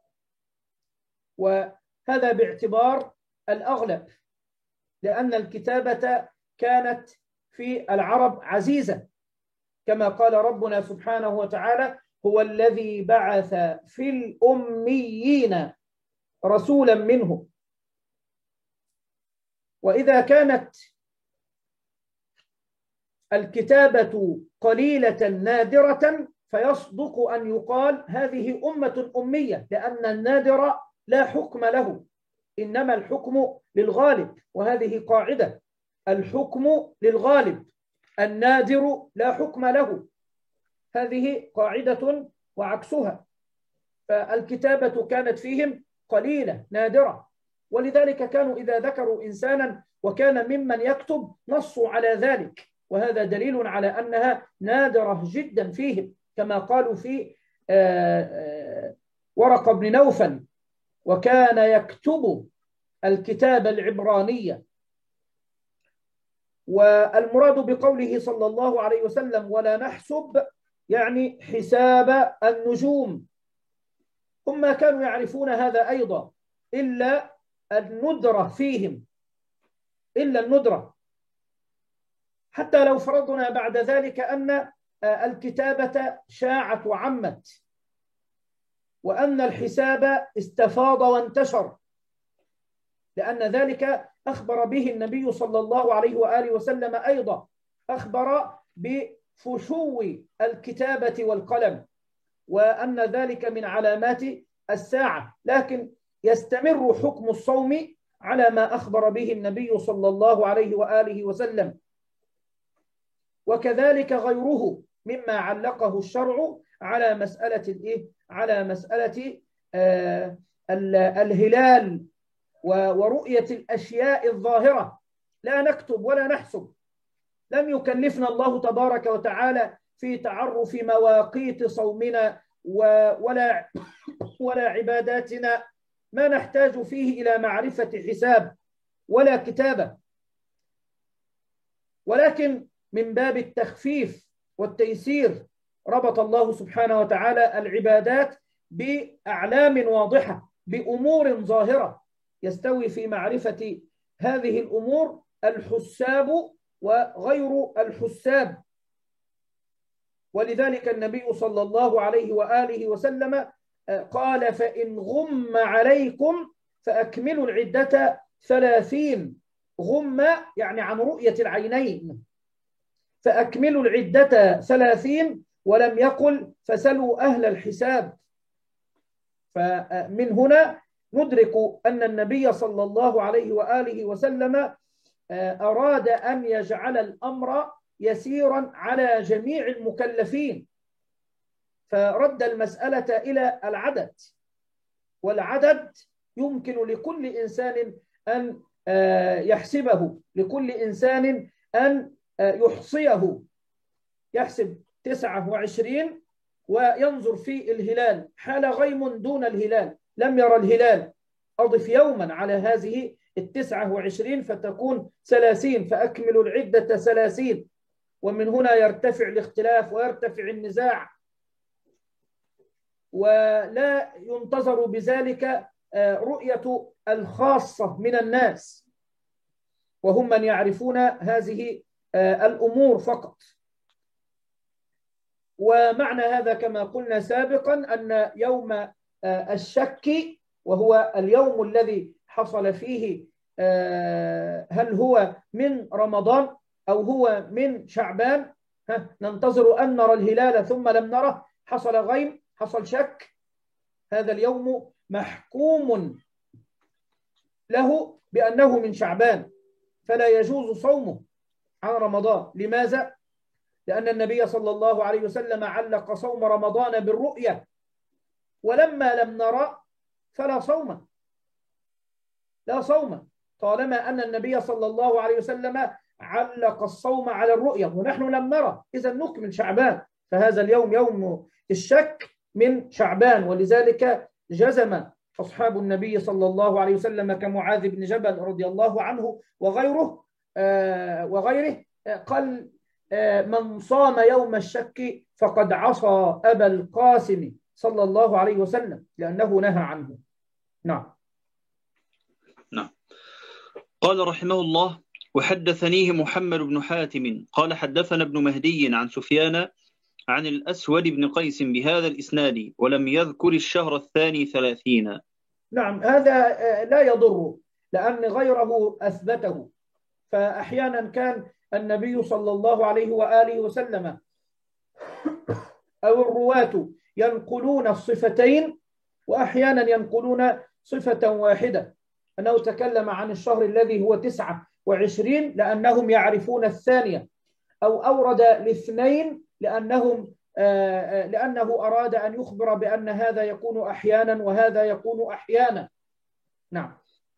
وهذا باعتبار الأغلب، لأن الكتابة كانت في العرب عزيزة، كما قال ربنا سبحانه وتعالى: هو الذي بعث في الأميين رسولا منهم. وإذا كانت الكتابة قليلة نادرة فيصدق أن يقال هذه أمة أمية، لأن النادر لا حكم له، إنما الحكم للغالب، وهذه قاعدة: الحكم للغالب، النادر لا حكم له، هذه قاعدة وعكسها. فالكتابة كانت فيهم قليلة نادرة، ولذلك كانوا إذا ذكروا إنسانا وكان ممن يكتب نصوا على ذلك، وهذا دليل على أنها نادرة جدا فيهم، كما قالوا في ورقة بن نوفل: وكان يكتب الكتاب العبرانية. والمراد بقوله صلى الله عليه وسلم ولا نحسب يعني حساب النجوم، هم كانوا يعرفون هذا أيضا، إلا الندرة فيهم، إلا الندرة. حتى لو فرضنا بعد ذلك أن الكتابة شاعت وعمت، وأن الحساب استفاض وانتشر، لأن ذلك أخبر به النبي صلى الله عليه وآله وسلم أيضا، أخبر بفشو الكتابة والقلم، وأن ذلك من علامات الساعة، لكن يستمر حكم الصوم على ما أخبر به النبي صلى الله عليه وآله وسلم. وكذلك غيره مما علقه الشرع على مسألة على مسألة الهلال ورؤية الأشياء الظاهرة، لا نكتب ولا نحسب. لم يكلفنا الله تبارك وتعالى في تعرف مواقيت صومنا ولا عباداتنا، ما نحتاج فيه إلى معرفة حساب ولا كتابة، ولكن من باب التخفيف والتيسير ربط الله سبحانه وتعالى العبادات بأعلام واضحة، بأمور ظاهرة، يستوي في معرفة هذه الأمور الحساب وغير الحساب. ولذلك النبي صلى الله عليه وآله وسلم قال: فإن غم عليكم فأكملوا العدة 30. غم يعني عن رؤية العينين، فأكملوا العدة 30، ولم يقل فسلوا أهل الحساب. فمن هنا ندرك أن النبي صلى الله عليه وآله وسلم أراد أن يجعل الأمر يسيرا على جميع المكلفين، فرد المسألة إلى العدد، والعدد يمكن لكل إنسان أن يحسبه، لكل إنسان أن يحصيه، يحسب 29 وينظر في الهلال حال غيم دون الهلال، لم يرى الهلال، أضف يوما على هذه 29 فتكون 30، فأكملوا العدة 30. ومن هنا يرتفع الاختلاف ويرتفع النزاع، ولا ينتظر بذلك رؤية الخاصة من الناس، وهم من يعرفون هذه الأمور فقط. ومعنى هذا كما قلنا سابقا أن يوم الشك، وهو اليوم الذي حصل فيه هل هو من رمضان أو هو من شعبان، ننتظر أن نرى الهلال ثم لم نره، حصل غيم، حصل شك، هذا اليوم محكوم له بأنه من شعبان، فلا يجوز صومه عن رمضان. لماذا؟ لأن النبي صلى الله عليه وسلم علق صوم رمضان بالرؤية، ولما لم نرى فلا صوم، لا صوم، طالما أن النبي صلى الله عليه وسلم علق الصوم على الرؤية ونحن لم نرى، إذا نكمل شعبان. فهذا اليوم يوم الشك من شعبان، ولذلك جزم أصحاب النبي صلى الله عليه وسلم كمعاذ بن جبل رضي الله عنه وغيره قال من صام يوم الشك فقد عصى أبا القاسم صلى الله عليه وسلم، لأنه نهى عنه. نعم. قال رحمه الله: وحدثنيه محمد بن حاتم قال حدثنا ابن مهدي عن سفيان عن الأسود بن قيس بهذا الإسناد ولم يذكر الشهر الثاني 30. نعم، هذا لا يضر لأن غيره أثبته. فأحيانا كان النبي صلى الله عليه وآله وسلم أو الرواة ينقلون الصفتين، وأحيانا ينقلون صفة واحدة، أنه تكلم عن الشهر الذي هو 29 لأنهم يعرفون الثانية، أو أورد الاثنين لأنه أراد أن يخبر بأن هذا يكون أحيانا وهذا يكون أحيانا. نعم.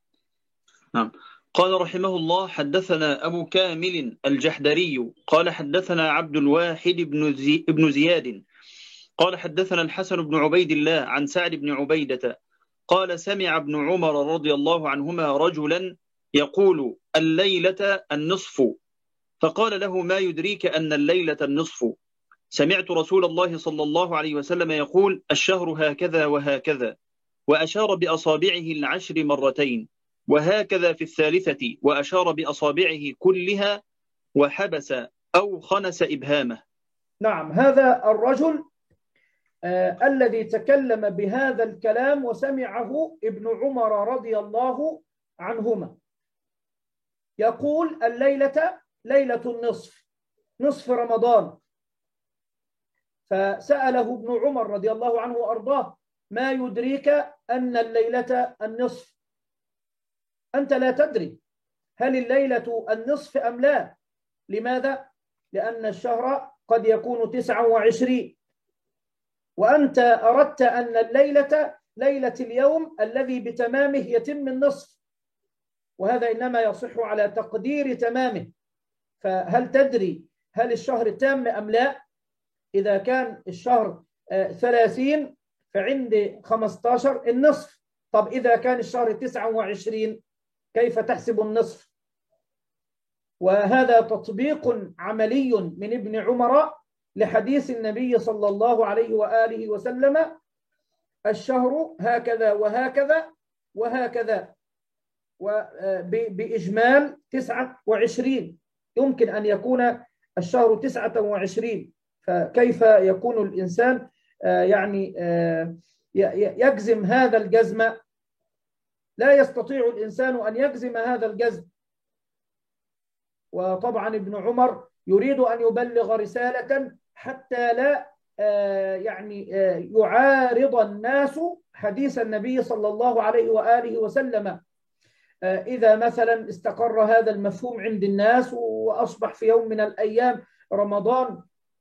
قال رحمه الله: حدثنا أبو كامل الجحدري قال حدثنا عبد الواحد بن زياد قال حدثنا الحسن بن عبيد الله عن سعد بن عبيدة قال سمع ابن عمر رضي الله عنهما رجلا يقول الليلة النصف، فقال له: ما يدريك أن الليلة النصف؟ سمعت رسول الله صلى الله عليه وسلم يقول: الشهر هكذا وهكذا، وأشار بأصابعه العشر مرتين، وهكذا في الثالثة، وأشار بأصابعه كلها وحبس أو خنس إبهامه. نعم، هذا الرجل الذي تكلم بهذا الكلام وسمعه ابن عمر رضي الله عنهما يقول الليلة ليلة النصف، نصف رمضان. فسأله ابن عمر رضي الله عنه وأرضاه: ما يدريك أن الليلة النصف؟ أنت لا تدري هل الليلة النصف أم لا. لماذا؟ لأن الشهر قد يكون 29، وأنت أردت أن الليلة ليلة اليوم الذي بتمامه يتم النصف، وهذا إنما يصح على تقدير تمامه. فهل تدري هل الشهر تام أم لا؟ إذا كان الشهر 30 فعند 15 النصف. طب إذا كان الشهر 29 كيف تحسب النصف؟ وهذا تطبيق عملي من ابن عمر لحديث النبي صلى الله عليه وآله وسلم: الشهر هكذا وهكذا وهكذا، وبإجمال 29 يمكن أن يكون الشهر 29. فكيف يكون الإنسان يعني يجزم هذا الجزم؟ لا يستطيع الإنسان أن يجزم هذا الجزم. وطبعا ابن عمر يريد أن يبلغ رسالة حتى لا يعني يعارض الناس حديث النبي صلى الله عليه وآله وسلم. إذا مثلا استقر هذا المفهوم عند الناس وأصبح في يوم من الأيام رمضان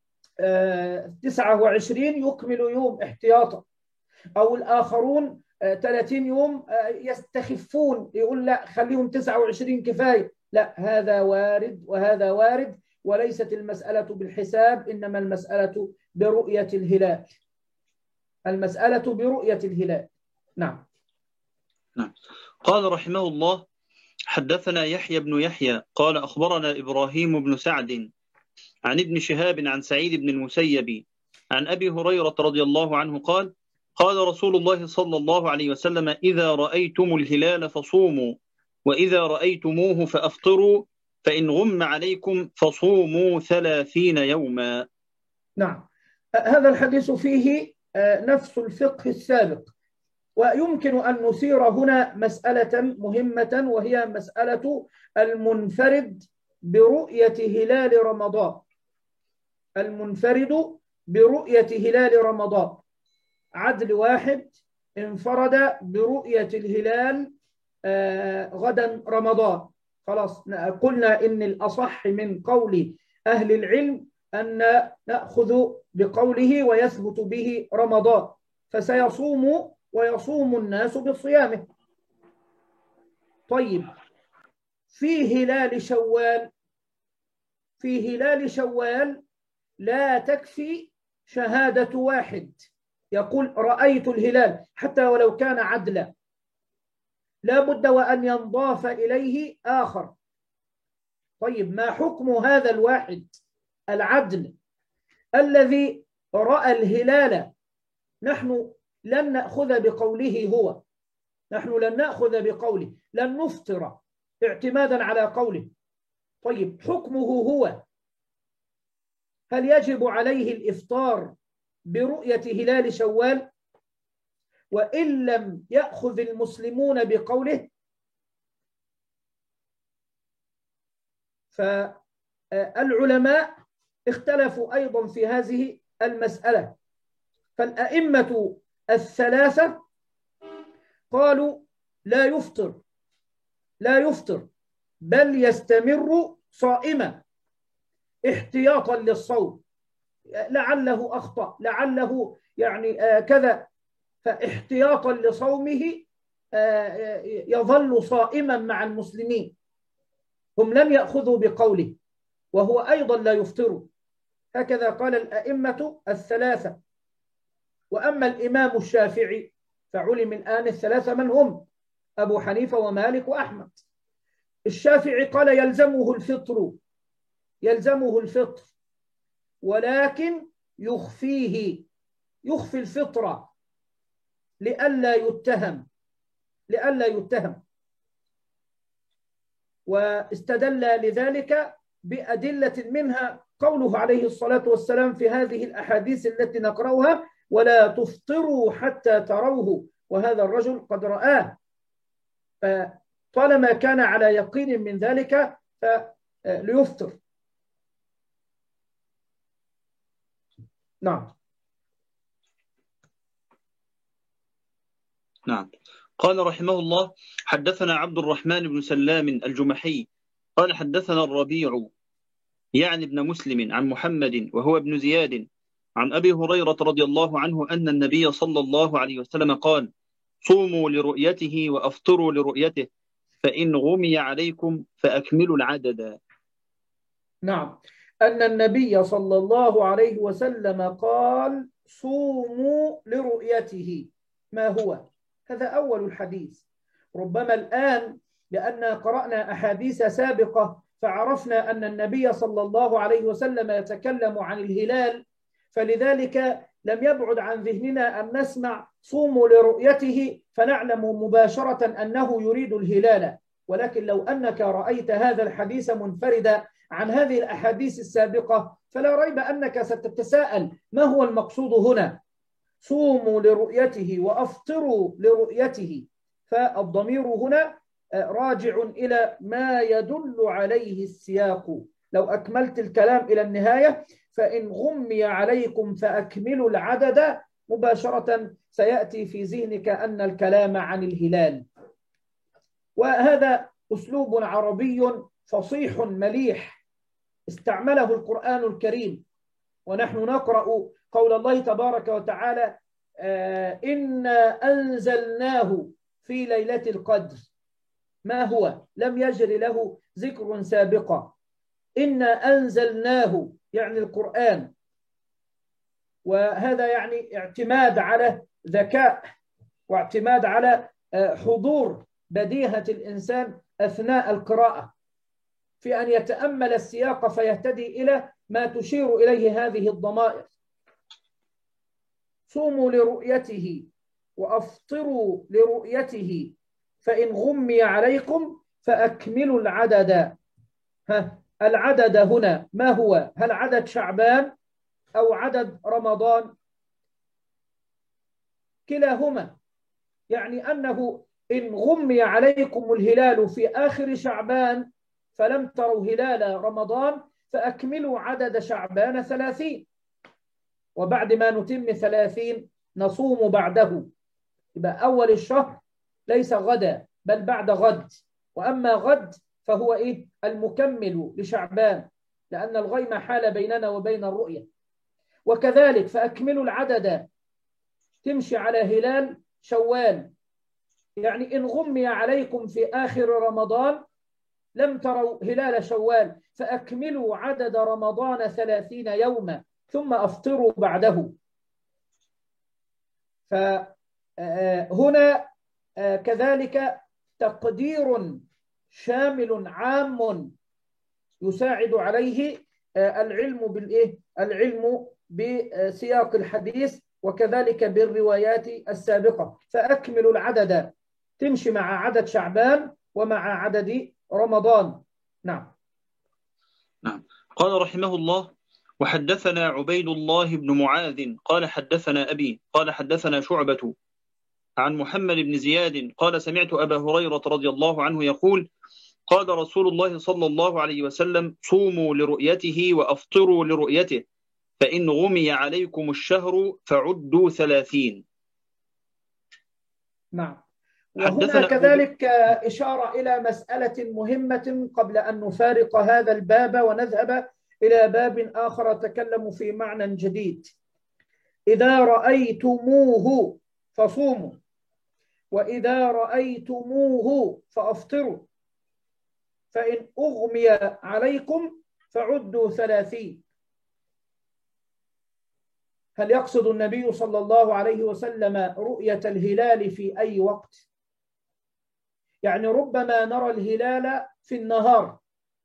29 يكمل يوم احتياطا، أو الآخرون 30 يوم يستخفون يقول لا خليهم 29 كفاية. لا، هذا وارد وهذا وارد، وليست المسألة بالحساب، إنما المسألة برؤية الهلال. المسألة برؤية الهلال. نعم. قال رحمه الله: حدثنا يحيى بن يحيى قال أخبرنا إبراهيم بن سعد عن ابن شهاب عن سعيد بن المسيب عن أبي هريرة رضي الله عنه قال: قال رسول الله صلى الله عليه وسلم: إذا رأيتم الهلال فصوموا، وإذا رأيتموه فأفطروا، فإن غم عليكم فصوموا 30 يوما. نعم، هذا الحديث فيه نفس الفقه السابق، ويمكن أن نثير هنا مسألة مهمة، وهي مسألة المنفرد برؤية هلال رمضان. المنفرد برؤية هلال رمضان، عدل واحد انفرد برؤية الهلال غدا رمضان، خلاص قلنا إن الأصح من قول أهل العلم أن نأخذ بقوله ويثبت به رمضان، فسيصوم ويصوم الناس بصيامه. طيب، في هلال شوال لا تكفي شهادة واحد يقول رأيت الهلال حتى ولو كان عدلا، لا بد وأن ينضاف إليه آخر. طيب، ما حكم هذا الواحد العدل الذي رأى الهلال؟ نحن لن نأخذ بقوله هو، نحن لن نأخذ بقوله، لن نفطر اعتمادا على قوله. طيب، حكمه هو، هل يجب عليه الإفطار برؤية هلال شوال وإن لم يأخذ المسلمون بقوله؟ فالعلماء اختلفوا أيضا في هذه المسألة، فالأئمة الثلاثة قالوا لا يفطر بل يستمر صائما احتياطا للصوم، لعله أخطأ، لعله يعني كذا، فاحتياطا لصومه يظل صائما مع المسلمين. هم لم يأخذوا بقوله وهو أيضا لا يفطر، هكذا قال الأئمة الثلاثة. وأما الإمام الشافعي فعلم الآن الثلاثة من هم؟ أبو حنيفة ومالك وأحمد. الشافعي قال يلزمه الفطر، ولكن يخفي الفطرة لئلا يتهم، واستدل لذلك بأدلة منها قوله عليه الصلاة والسلام في هذه الأحاديث التي نقرأها: ولا تفطروا حتى تروه، وهذا الرجل قد رآه، فطالما كان على يقين من ذلك فليفطر. نعم. قال رحمه الله: حدثنا عبد الرحمن بن سلام الجمحي قال حدثنا الربيع يعني ابن مسلم عن محمد وهو ابن زياد عن أبي هريرة رضي الله عنه أن النبي صلى الله عليه وسلم قال: صوموا لرؤيته وأفطروا لرؤيته، فإن غمي عليكم فأكملوا العدد. نعم، أن النبي صلى الله عليه وسلم قال: صوموا لرؤيته. ما هو؟ هذا أول الحديث. ربما الآن لأن قرأنا أحاديث سابقة فعرفنا أن النبي صلى الله عليه وسلم يتكلم عن الهلال، فلذلك لم يبعد عن ذهننا أن نسمع صوموا لرؤيته فنعلم مباشرة أنه يريد الهلال. ولكن لو أنك رأيت هذا الحديث منفردا عن هذه الأحاديث السابقة فلا ريب أنك ستتساءل ما هو المقصود هنا؟ صوموا لرؤيته وأفطروا لرؤيته، فالضمير هنا راجع إلى ما يدل عليه السياق. لو أكملت الكلام إلى النهاية: فإن غمي عليكم فأكملوا العدد، مباشرة سيأتي في ذهنك أن الكلام عن الهلال. وهذا أسلوب عربي فصيح مليح استعمله القرآن الكريم، ونحن نقرأ قول الله تبارك وتعالى: إنا أنزلناه في ليلة القدر. ما هو؟ لم يجر له ذكر سابقا. إنا أنزلناه يعني القرآن، وهذا يعني اعتماد على ذكاء واعتماد على حضور بديهة الإنسان أثناء القراءة في أن يتأمل السياق فيهتدي إلى ما تشير إليه هذه الضمائر. صوموا لرؤيته وأفطروا لرؤيته، فإن غمي عليكم فأكملوا العدد. العدد هنا ما هو؟ هل عدد شعبان أو عدد رمضان؟ كلاهما، يعني أنه إن غمي عليكم الهلال في آخر شعبان فلم تروا هلال رمضان فأكملوا عدد شعبان 30، وبعد ما نتم 30 نصوم بعده. يبقى أول الشهر ليس غدا بل بعد غد، وأما غد فهو إيه؟ المكمل لشعبان، لأن الغيم حال بيننا وبين الرؤية. وكذلك فأكملوا العدد، تمشي على هلال شوال، يعني إن غمي عليكم في آخر رمضان لم تروا هلال شوال فأكملوا عدد رمضان 30 يوما ثم أفطروا بعده. فهنا كذلك تقدير شامل عام يساعد عليه العلم بالإيه؟ العلم بسياق الحديث وكذلك بالروايات السابقة. فأكملوا العدد تمشي مع عدد شعبان ومع عدد رمضان. نعم. قال رحمه الله: وحدثنا عبيد الله بن معاذ قال حدثنا أبي قال حدثنا شعبة عن محمد بن زياد قال سمعت أبا هريرة رضي الله عنه يقول: قال رسول الله صلى الله عليه وسلم: صوموا لرؤيته وأفطروا لرؤيته، فإن غمي عليكم الشهر فعدوا 30. نعم. وهنا كذلك إشارة إلى مسألة مهمة قبل أن نفارق هذا الباب ونذهب إلى باب آخر تكلم في معنى جديد. إذا رأيتموه فصوموا، وإذا رأيتموه فأفطروا، فإن أغمي عليكم فعدوا 30. هل يقصد النبي صلى الله عليه وسلم رؤية الهلال في أي وقت؟ يعني ربما نرى الهلال في النهار،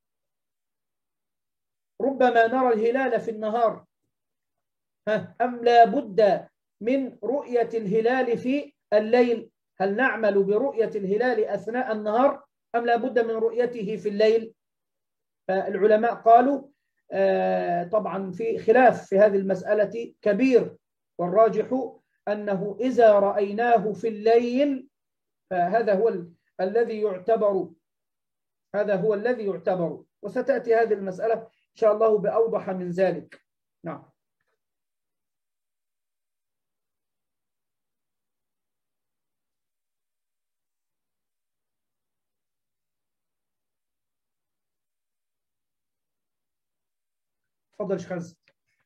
ربما نرى الهلال في النهار، أم لا بد من رؤية الهلال في الليل؟ هل نعمل برؤية الهلال أثناء النهار أم لا بد من رؤيته في الليل؟ فالعلماء قالوا طبعا في خلاف في هذه المسألة كبير، والراجح أنه إذا رأيناه في الليل فهذا هو الذي يعتبر، هذا هو الذي يعتبر، وستأتي هذه المسألة إن شاء الله بأوضح من ذلك. نعم. تفضل شيخ عز.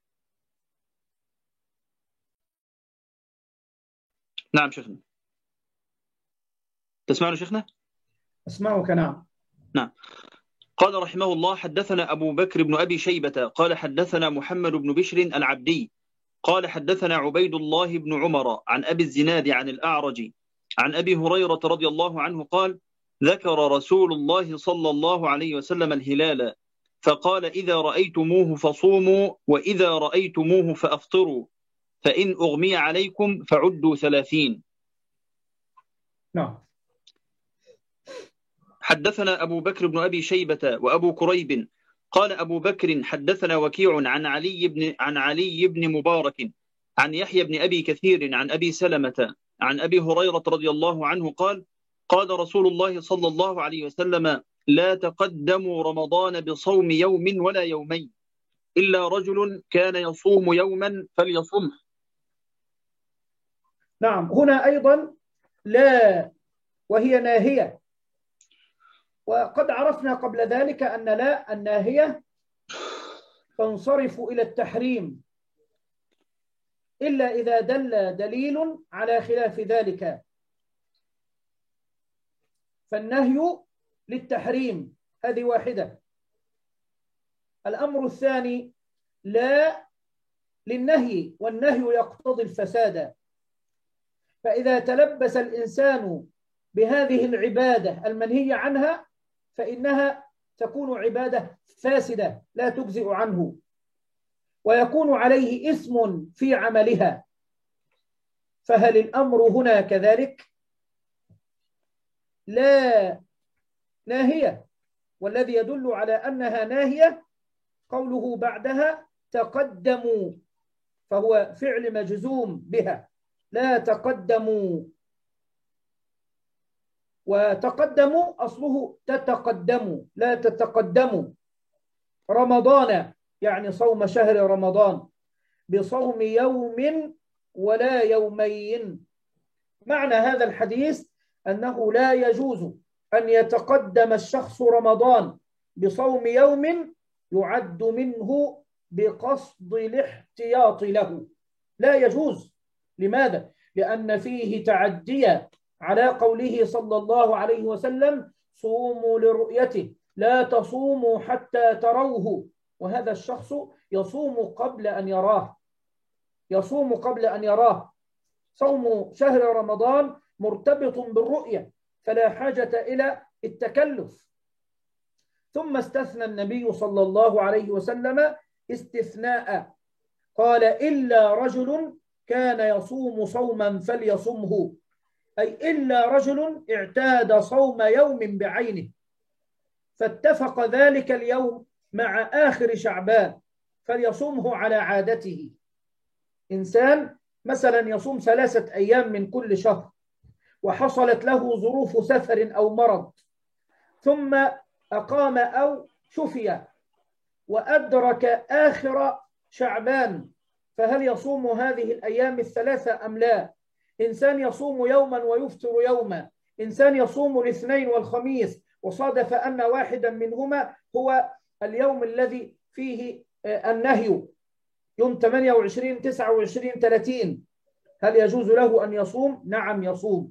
نعم شيخنا، تسمعنا شيخنا؟ أسمعك. نعم. نعم. قال رحمه الله: حدثنا أبو بكر بن أبي شيبة قال حدثنا محمد بن بشر العبدي قال حدثنا عبيد الله بن عمر عن أبي الزناد عن الأعرج عن أبي هريرة رضي الله عنه قال: ذكر رسول الله صلى الله عليه وسلم الهلال فقال: إذا رأيتموه فصوموا، وإذا رأيتموه فأفطروا، فإن أغمي عليكم فعدوا 30. نعم. حدثنا أبو بكر بن أبي شيبة وأبو كريب قال أبو بكر حدثنا وكيع عن علي بن مبارك عن يحيى بن أبي كثير عن أبي سلمة عن أبي هريرة رضي الله عنه قال: قال رسول الله صلى الله عليه وسلم: لا تقدموا رمضان بصوم يوم ولا يومين، إلا رجل كان يصوم يوما فليصمه. نعم. هنا أيضا لا وهي ناهية، وقد عرفنا قبل ذلك أن لا الناهية تنصرف إلى التحريم إلا إذا دل دليل على خلاف ذلك، فالنهي للتحريم، هذه واحدة. الأمر الثاني لا للنهي، والنهي يقتضي الفساد، فإذا تلبس الإنسان بهذه العبادة المنهي عنها فإنها تكون عبادة فاسدة لا تجزئ عنه، ويكون عليه إثم في عملها. فهل الأمر هنا كذلك؟ لا ناهية، والذي يدل على أنها ناهية قوله بعدها تقدموا، فهو فعل مجزوم بها، لا تقدموا. وتقدموا أصله تتقدموا، لا تتقدموا. رمضان يعني صوم شهر رمضان بصوم يوم ولا يومين. معنى هذا الحديث أنه لا يجوز أن يتقدم الشخص رمضان بصوم يوم يعد منه بقصد الاحتياط له، لا يجوز. لماذا؟ لأن فيه تعديا على قوله صلى الله عليه وسلم صوموا لرؤيته لا تصوموا حتى تروه، وهذا الشخص يصوم قبل أن يراه، يصوم قبل أن يراه. صوم شهر رمضان مرتبط بالرؤية، فلا حاجة إلى التكلف. ثم استثنى النبي صلى الله عليه وسلم استثناء، قال إلا رجل كان يصوم صوما فليصمه، أي إلا رجل اعتاد صوم يوم بعينه فاتفق ذلك اليوم مع آخر شعبان فليصومه على عادته. إنسان مثلا يصوم 3 أيام من كل شهر وحصلت له ظروف سفر أو مرض، ثم أقام أو شفي وأدرك آخر شعبان، فهل يصوم هذه الأيام ال3 أم لا؟ إنسان يصوم يوما ويفطر يوما، إنسان يصوم الاثنين والخميس وصادف أن واحدا منهما هو اليوم الذي فيه النهي، يوم 28 29 30، هل يجوز له أن يصوم؟ نعم يصوم.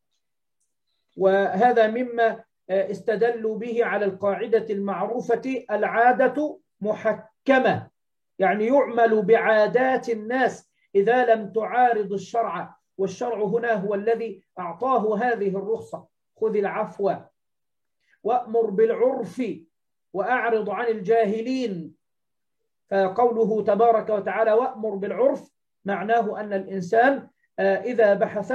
وهذا مما استدلوا به على القاعدة المعروفة العادة محكمة، يعني يعمل بعادات الناس إذا لم تعارض الشرع، والشرع هنا هو الذي أعطاه هذه الرخصة: خذ العفو وأمر بالعرف وأعرض عن الجاهلين. فقوله تبارك وتعالى وأمر بالعرف معناه أن الإنسان إذا بحث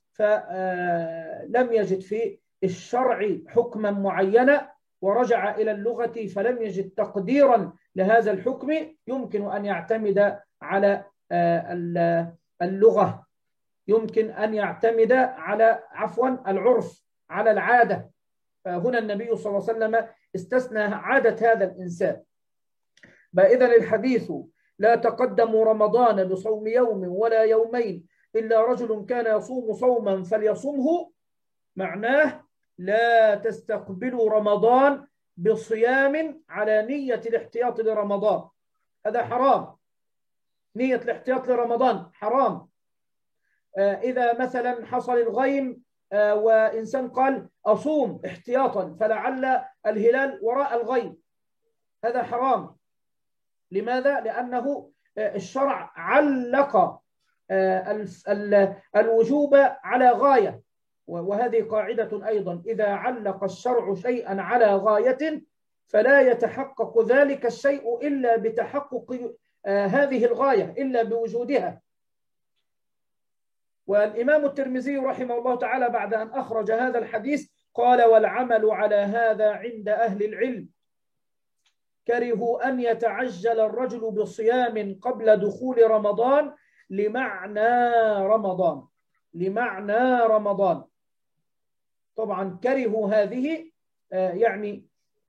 فلم يجد في الشرع حكما معينا ورجع إلى اللغة فلم يجد تقديرا لهذا الحكم، يمكن أن يعتمد على اللغة، يمكن أن يعتمد على العرف، على العادة. فهنا النبي صلى الله عليه وسلم استثنى عادة هذا الإنسان. إذن الحديث لا تقدموا رمضان بصوم يوم ولا يومين إلا رجل كان يصوم صوما فليصمه، معناه لا تستقبلوا رمضان بصيام على نية الاحتياط لرمضان، هذا حرام. نية الاحتياط لرمضان حرام. إذا مثلا حصل الغيم وإنسان قال أصوم احتياطا فلعل الهلال وراء الغيم، هذا حرام. لماذا؟ لأنه الشرع علق الوجوب على غاية، وهذه قاعدة أيضا: إذا علق الشرع شيئا على غاية فلا يتحقق ذلك الشيء إلا بتحقق هذه الغاية، إلا بوجودها. والإمام الترمذي رحمه الله تعالى بعد أن أخرج هذا الحديث قال: والعمل على هذا عند أهل العلم كرهوا أن يتعجل الرجل بصيام قبل دخول رمضان لمعنى رمضان. طبعا كرهوا هذه يعني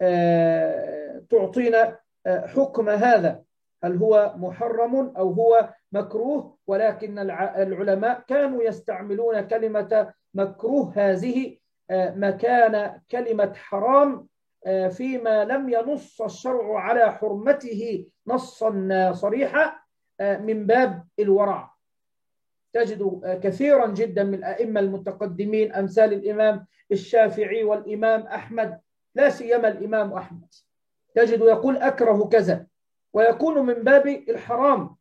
تعطينا حكم هذا، هل هو محرم أو هو مكروه، ولكن العلماء كانوا يستعملون كلمة مكروه هذه مكان كلمة حرام فيما لم ينص الشرع على حرمته نصا صريحا من باب الورع. تجد كثيرا جدا من الأئمة المتقدمين أمثال الإمام الشافعي والإمام أحمد، لا سيما الإمام أحمد، تجد يقول أكره كذا ويكون من باب الحرام،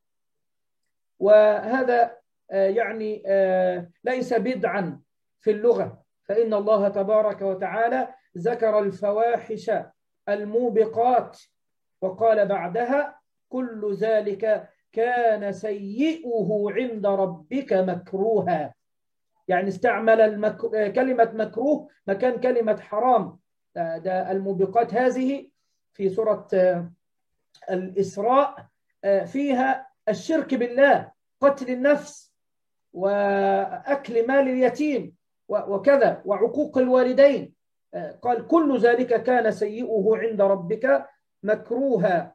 وهذا يعني ليس بدعا في اللغة، فإن الله تبارك وتعالى ذكر الفواحش الموبقات وقال بعدها: كل ذلك كان سيئه عند ربك مكروها. يعني استعمل كلمة مكروه مكان كلمة حرام، ده الموبقات هذه في سورة الإسراء فيها الشرك بالله، قتل النفس، وأكل مال اليتيم وكذا، وعقوق الوالدين. قال كل ذلك كان سيئه عند ربك مكروها.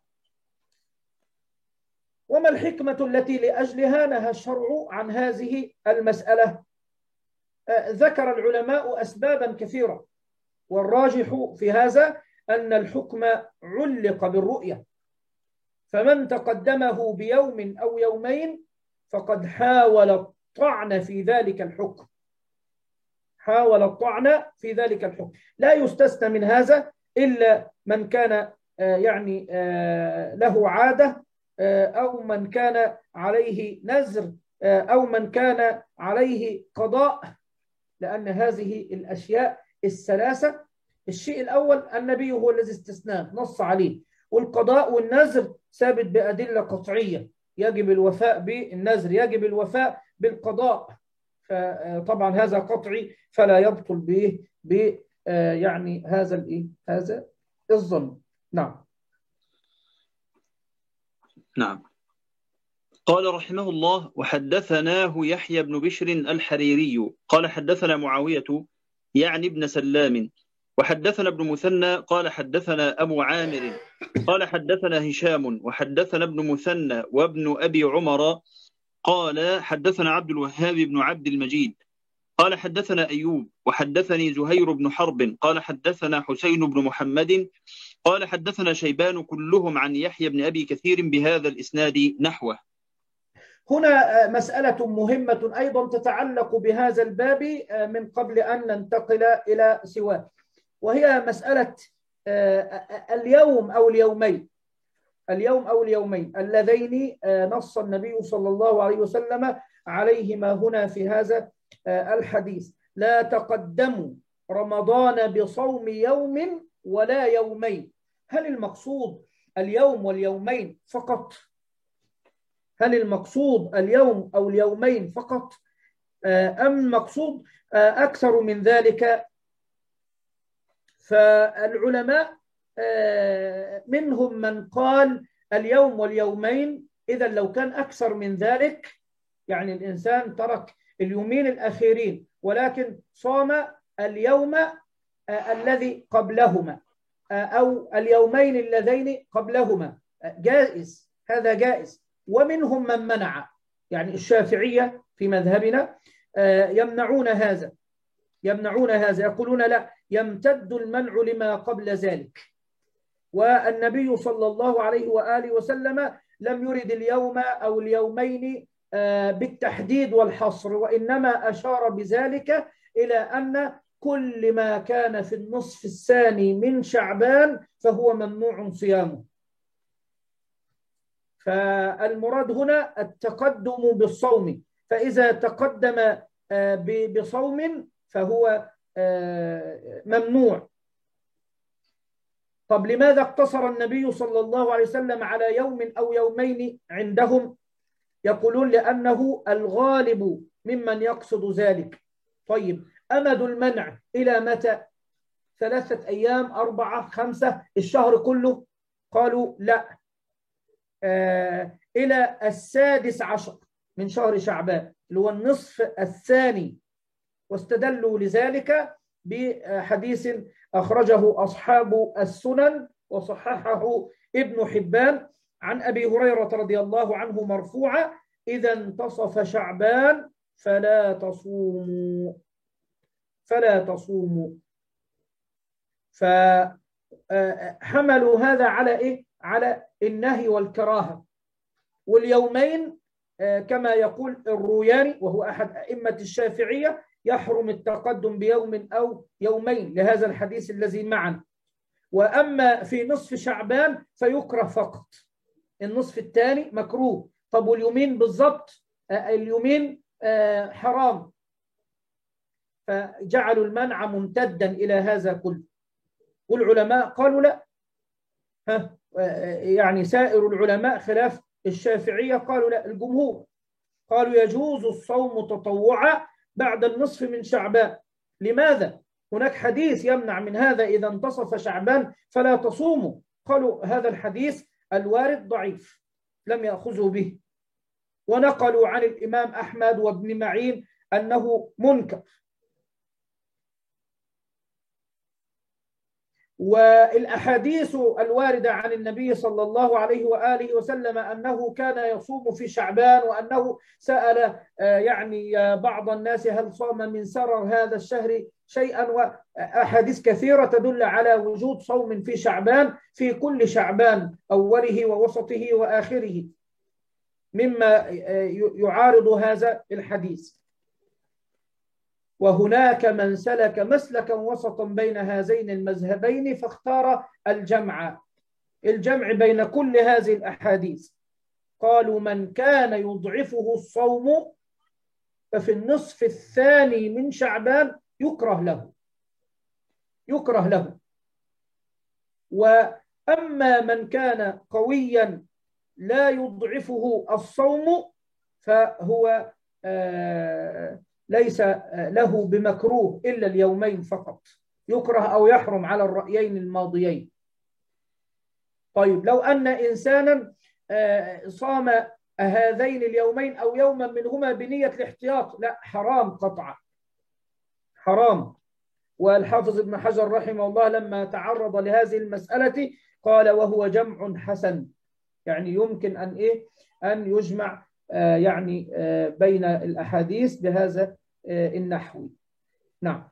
وما الحكمة التي لأجلها نهى الشرع عن هذه المسألة؟ ذكر العلماء أسبابا كثيرة، والراجح في هذا أن الحكم علق بالرؤية، فمن تقدمه بيوم أو يومين فقد حاول الطعن في ذلك الحكم، حاول الطعن في ذلك الحكم. لا يستثنى من هذا إلا من كان يعني له عادة، أو من كان عليه نذر، أو من كان عليه قضاء، لأن هذه الأشياء الثلاثة، الشيء الأول النبي هو الذي استثناه نص عليه، والقضاء والنذر ثابت بأدلة قطعية، يجب الوفاء بالنذر، يجب الوفاء بالقضاء، فطبعا هذا قطعي فلا يبطل به يعني هذا الظن. نعم. نعم. قال رحمه الله: وحدثناه يحيى بن بشر الحريري قال حدثنا معاوية يعني ابن سلام، وحدثنا ابن مثنى قال حدثنا أبو عامر قال حدثنا هشام، وحدثنا ابن مثنى وابن أبي عمر قال حدثنا عبد الوهاب بن عبد المجيد قال حدثنا أيوب، وحدثني زهير بن حرب قال حدثنا حسين بن محمد قال حدثنا شيبان، كلهم عن يحيى بن أبي كثير بهذا الإسناد نحوه. هنا مسألة مهمة أيضا تتعلق بهذا الباب من قبل أن ننتقل إلى سواه، وهي مسألة اليوم أو اليومين اللذين نص النبي صلى الله عليه وسلم عليهما هنا في هذا الحديث: لا تقدموا رمضان بصوم يوم ولا يومين. هل المقصود اليوم واليومين فقط؟ هل المقصود اليوم أو اليومين فقط، أم المقصود أكثر من ذلك؟ فالعلماء منهم من قال اليوم واليومين، إذا لو كان أكثر من ذلك يعني الإنسان ترك اليومين الأخيرين ولكن صام اليوم الذي قبلهما أو اليومين اللذين قبلهما، جائز، هذا جائز. ومنهم من منع، يعني الشافعية في مذهبنا يمنعون هذا، يقولون لا، يمتد المنع لما قبل ذلك. والنبي صلى الله عليه وآله وسلم لم يرد اليوم أو اليومين بالتحديد والحصر، وإنما أشار بذلك إلى أن كل ما كان في النصف الثاني من شعبان فهو ممنوع صيامه. فالمراد هنا التقدم بالصوم، فإذا تقدم بصوم فهو ممنوع. طب لماذا اقتصر النبي صلى الله عليه وسلم على يوم أو يومين عندهم؟ يقولون لأنه الغالب ممن يقصد ذلك. طيب أمد المنع إلى متى؟ 3 أيام، 4، 5، الشهر كله؟ قالوا لا، إلى 16 من شهر شعبان اللي هو النصف الثاني، واستدلوا لذلك بحديث أخرجه أصحاب السنن وصححه ابن حبان عن أبي هريرة رضي الله عنه مرفوعا: إذا انتصف شعبان فلا تصوموا. فحملوا هذا على إيه؟ على النهي والكراهة. واليومين كما يقول الروياني وهو أحد أئمة الشافعية يحرم التقدم بيوم أو يومين لهذا الحديث الذي معنا. وأما في نصف شعبان فيكره فقط، النصف الثاني مكروه. طب واليومين بالضبط؟ اليومين حرام. فجعلوا المنع ممتدا إلى هذا كله. والعلماء قالوا لا، يعني سائر العلماء خلاف الشافعية قالوا لا، الجمهور قالوا يجوز الصوم تطوعا بعد النصف من شعبان. لماذا؟ هناك حديث يمنع من هذا، إذا انتصف شعبان فلا تصوموا. قالوا هذا الحديث الوارد ضعيف لم يأخذوا به، ونقلوا عن الإمام أحمد وابن معين أنه منكر. والأحاديث الواردة عن النبي صلى الله عليه وآله وسلم أنه كان يصوم في شعبان، وأنه سأل يعني بعض الناس هل صام من سرر هذا الشهر شيئا، وأحاديث كثيرة تدل على وجود صوم في شعبان، في كل شعبان أوله ووسطه وآخره، مما يعارض هذا الحديث. وهناك من سلك مسلكا وسطا بين هذين المذهبين فاختار الجمع بين كل هذه الأحاديث. قالوا من كان يضعفه الصوم ففي النصف الثاني من شعبان يكره له. وأما من كان قويا لا يضعفه الصوم فهو ليس له بمكروه إلا اليومين فقط، يكره أو يحرم على الرأيين الماضيين. طيب لو أن إنسانا صام هذين اليومين أو يوما منهما بنية الاحتياط، لا، حرام قطعا، حرام. والحافظ ابن حجر رحمه الله لما تعرض لهذه المسألة قال وهو جمع حسن، يعني يمكن أن يجمع يعني بين الأحاديث بهذا النحو. نعم.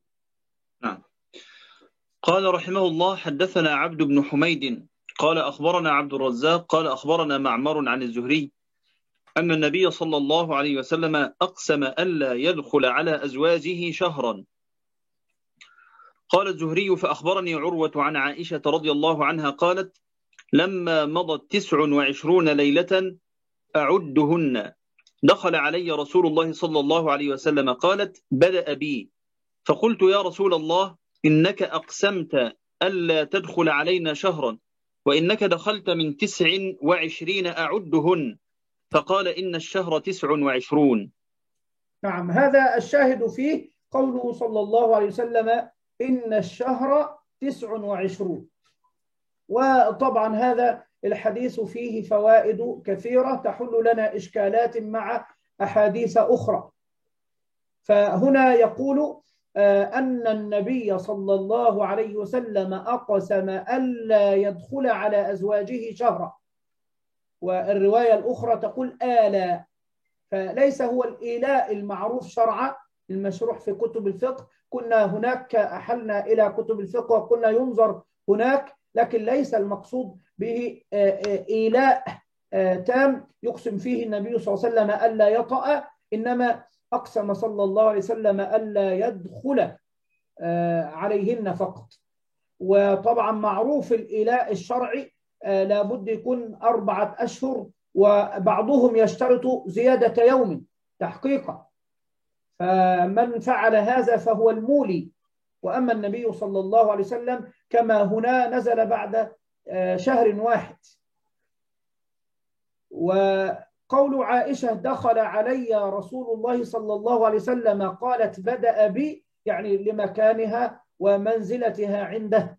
قال رحمه الله حدثنا عبد بن حميد قال أخبرنا عبد الرزاق قال أخبرنا معمر عن الزهري أن النبي صلى الله عليه وسلم أقسم ألا يدخل على أزواجه شهرا. قال الزهري فأخبرني عروة عن عائشة رضي الله عنها قالت لما مضت 29 ليلة أعدهن دخل علي رسول الله صلى الله عليه وسلم قالت بدأ بي، فقلت يا رسول الله إنك أقسمت ألا تدخل علينا شهرا وإنك دخلت من 29 أعدهن، فقال إن الشهر 29. نعم، هذا الشاهد فيه قوله صلى الله عليه وسلم إن الشهر 29. وطبعا هذا الحديث فيه فوائد كثيرة تحل لنا إشكالات مع أحاديث أخرى. فهنا يقول أن النبي صلى الله عليه وسلم أقسم ألا يدخل على أزواجه شهرا، والرواية الأخرى تقول آلا، فليس هو الإيلاء المعروف شرعا المشروح في كتب الفقه. كنا هناك أحلنا إلى كتب الفقه وقلنا ينظر هناك، لكن ليس المقصود به إيلاء تام يقسم فيه النبي صلى الله عليه وسلم ألا يطأ، إنما أقسم صلى الله عليه وسلم ألا يدخل عليهن فقط. وطبعا معروف الإيلاء الشرعي لابد يكون 4 أشهر، وبعضهم يشترط زيادة يوم تحقيقا، فمن فعل هذا فهو المولي. وأما النبي صلى الله عليه وسلم كما هنا نزل بعد شهر واحد. وقول عائشة دخل علي رسول الله صلى الله عليه وسلم قالت بدأ بي، يعني لمكانها ومنزلتها عنده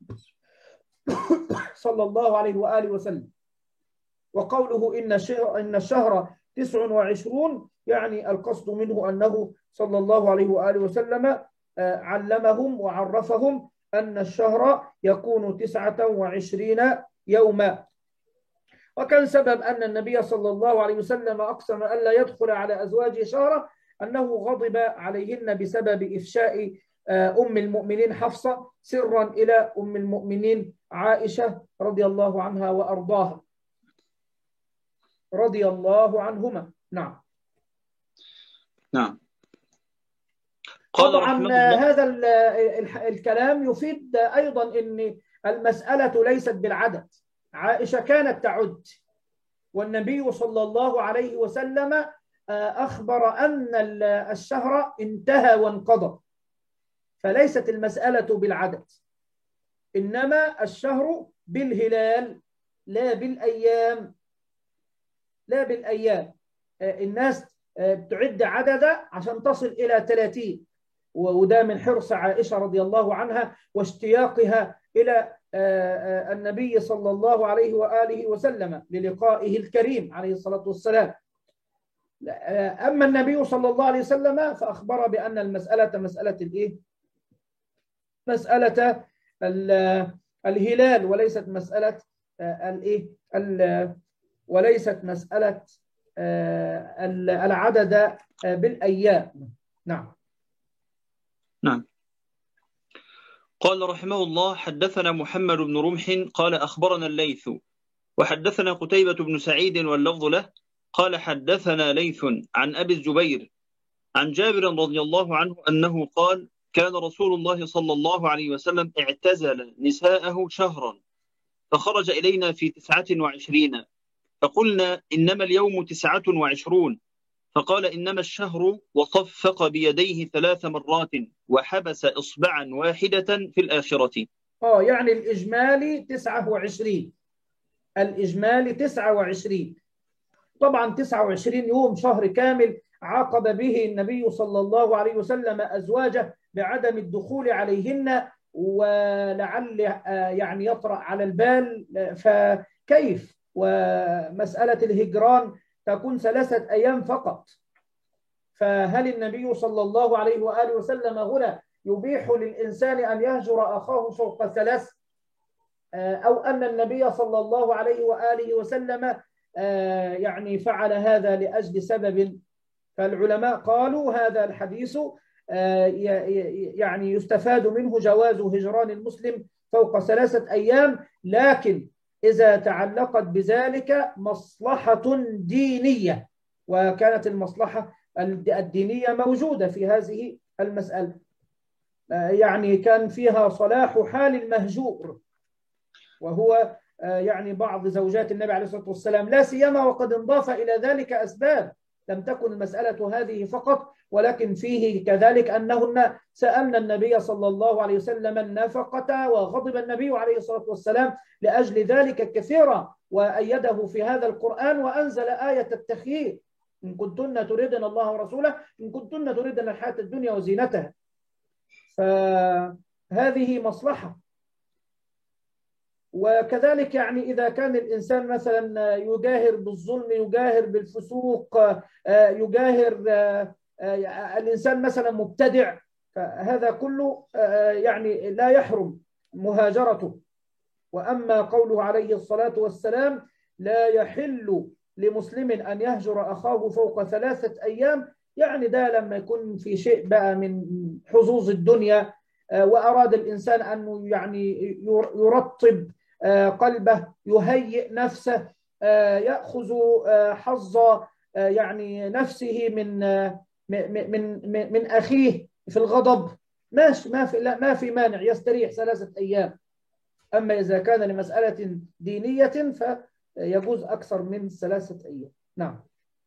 صلى الله عليه وآله وسلم. وقوله إن الشهر 29 يعني القصد منه أنه صلى الله عليه وآله وسلم علمهم وعرفهم أن الشهر يكون 29 يوما. وكان سبب أن النبي صلى الله عليه وسلم أقسم ألا يدخل على أزواجه شهرا أنه غضب عليهن بسبب إفشاء أم المؤمنين حفصة سرا إلى أم المؤمنين عائشة رضي الله عنها وأرضاها رضي الله عنهما. نعم. طبعا هذا الكلام يفيد أيضا أن المسألة ليست بالعدد. عائشة كانت تعد، والنبي صلى الله عليه وسلم أخبر أن الشهر انتهى وانقضى، فليست المسألة بالعدد، إنما الشهر بالهلال لا بالأيام. الناس تعد عددا عشان تصل إلى 30، وده من حرص عائشة رضي الله عنها واشتياقها إلى النبي صلى الله عليه وآله وسلم للقائه الكريم عليه الصلاة والسلام. أما النبي صلى الله عليه وسلم فأخبر بأن المسألة مسألة الإيه؟ مسألة الهلال، وليست مسألة الإيه؟ وليست مسألة العدد بالأيام. نعم. نعم. قال رحمه الله: حدثنا محمد بن رمح قال أخبرنا الليث وحدثنا قتيبة بن سعيد واللفظ له قال حدثنا ليث عن أبي الزبير عن جابر رضي الله عنه أنه قال: كان رسول الله صلى الله عليه وسلم اعتزل نساءه شهرا فخرج إلينا في 29 فقلنا: إنما اليوم 29. فقال: إنما الشهر، وصفق بيديه 3 مرات وحبس إصبعا واحدة في الآخرة. يعني الإجمالي 29. الإجمالي 29. طبعا 29 يوم شهر كامل عاقب به النبي صلى الله عليه وسلم أزواجه بعدم الدخول عليهن، ولعل يعني يطرأ على البال فكيف ومسألة الهجران تكون 3 أيام فقط. فهل النبي صلى الله عليه وآله وسلم هنا يبيح للإنسان أن يهجر أخاه فوق 3، أو أن النبي صلى الله عليه وآله وسلم يعني فعل هذا لأجل سبب؟ فالعلماء قالوا هذا الحديث يعني يستفاد منه جواز هجران المسلم فوق 3 أيام، لكن إذا تعلقت بذلك مصلحة دينية، وكانت المصلحة الدينية موجودة في هذه المسألة، يعني كان فيها صلاح حال المهجور، وهو يعني بعض زوجات النبي عليه الصلاة والسلام، لا سيما وقد انضاف إلى ذلك أسباب. لم تكن المسألة هذه فقط، ولكن فيه كذلك أنهن سألن النبي صلى الله عليه وسلم النفقة، وغضب النبي عليه الصلاة والسلام لأجل ذلك كثيرا، وأيده في هذا القرآن وأنزل آية التخيير: إن كنتن تريدن الله ورسوله إن كنتن تريدن الحياة الدنيا وزينتها. فهذه مصلحة. وكذلك يعني إذا كان الإنسان مثلا يجاهر بالظلم، يجاهر بالفسوق، يجاهر الإنسان مثلا مبتدع، فهذا كله يعني لا يحرم مهاجرته. وأما قوله عليه الصلاة والسلام: لا يحل لمسلم أن يهجر أخاه فوق 3 أيام، يعني ده لما يكون في شيء بقى من حظوظ الدنيا، وأراد الإنسان أن يعني يرطب قلبه، يهيئ نفسه، يأخذ حظ يعني نفسه من أخيه في الغضب، ماشي، ما في مانع، يستريح 3 أيام. أما إذا كان لمسألة دينية فيجوز أكثر من 3 أيام. نعم.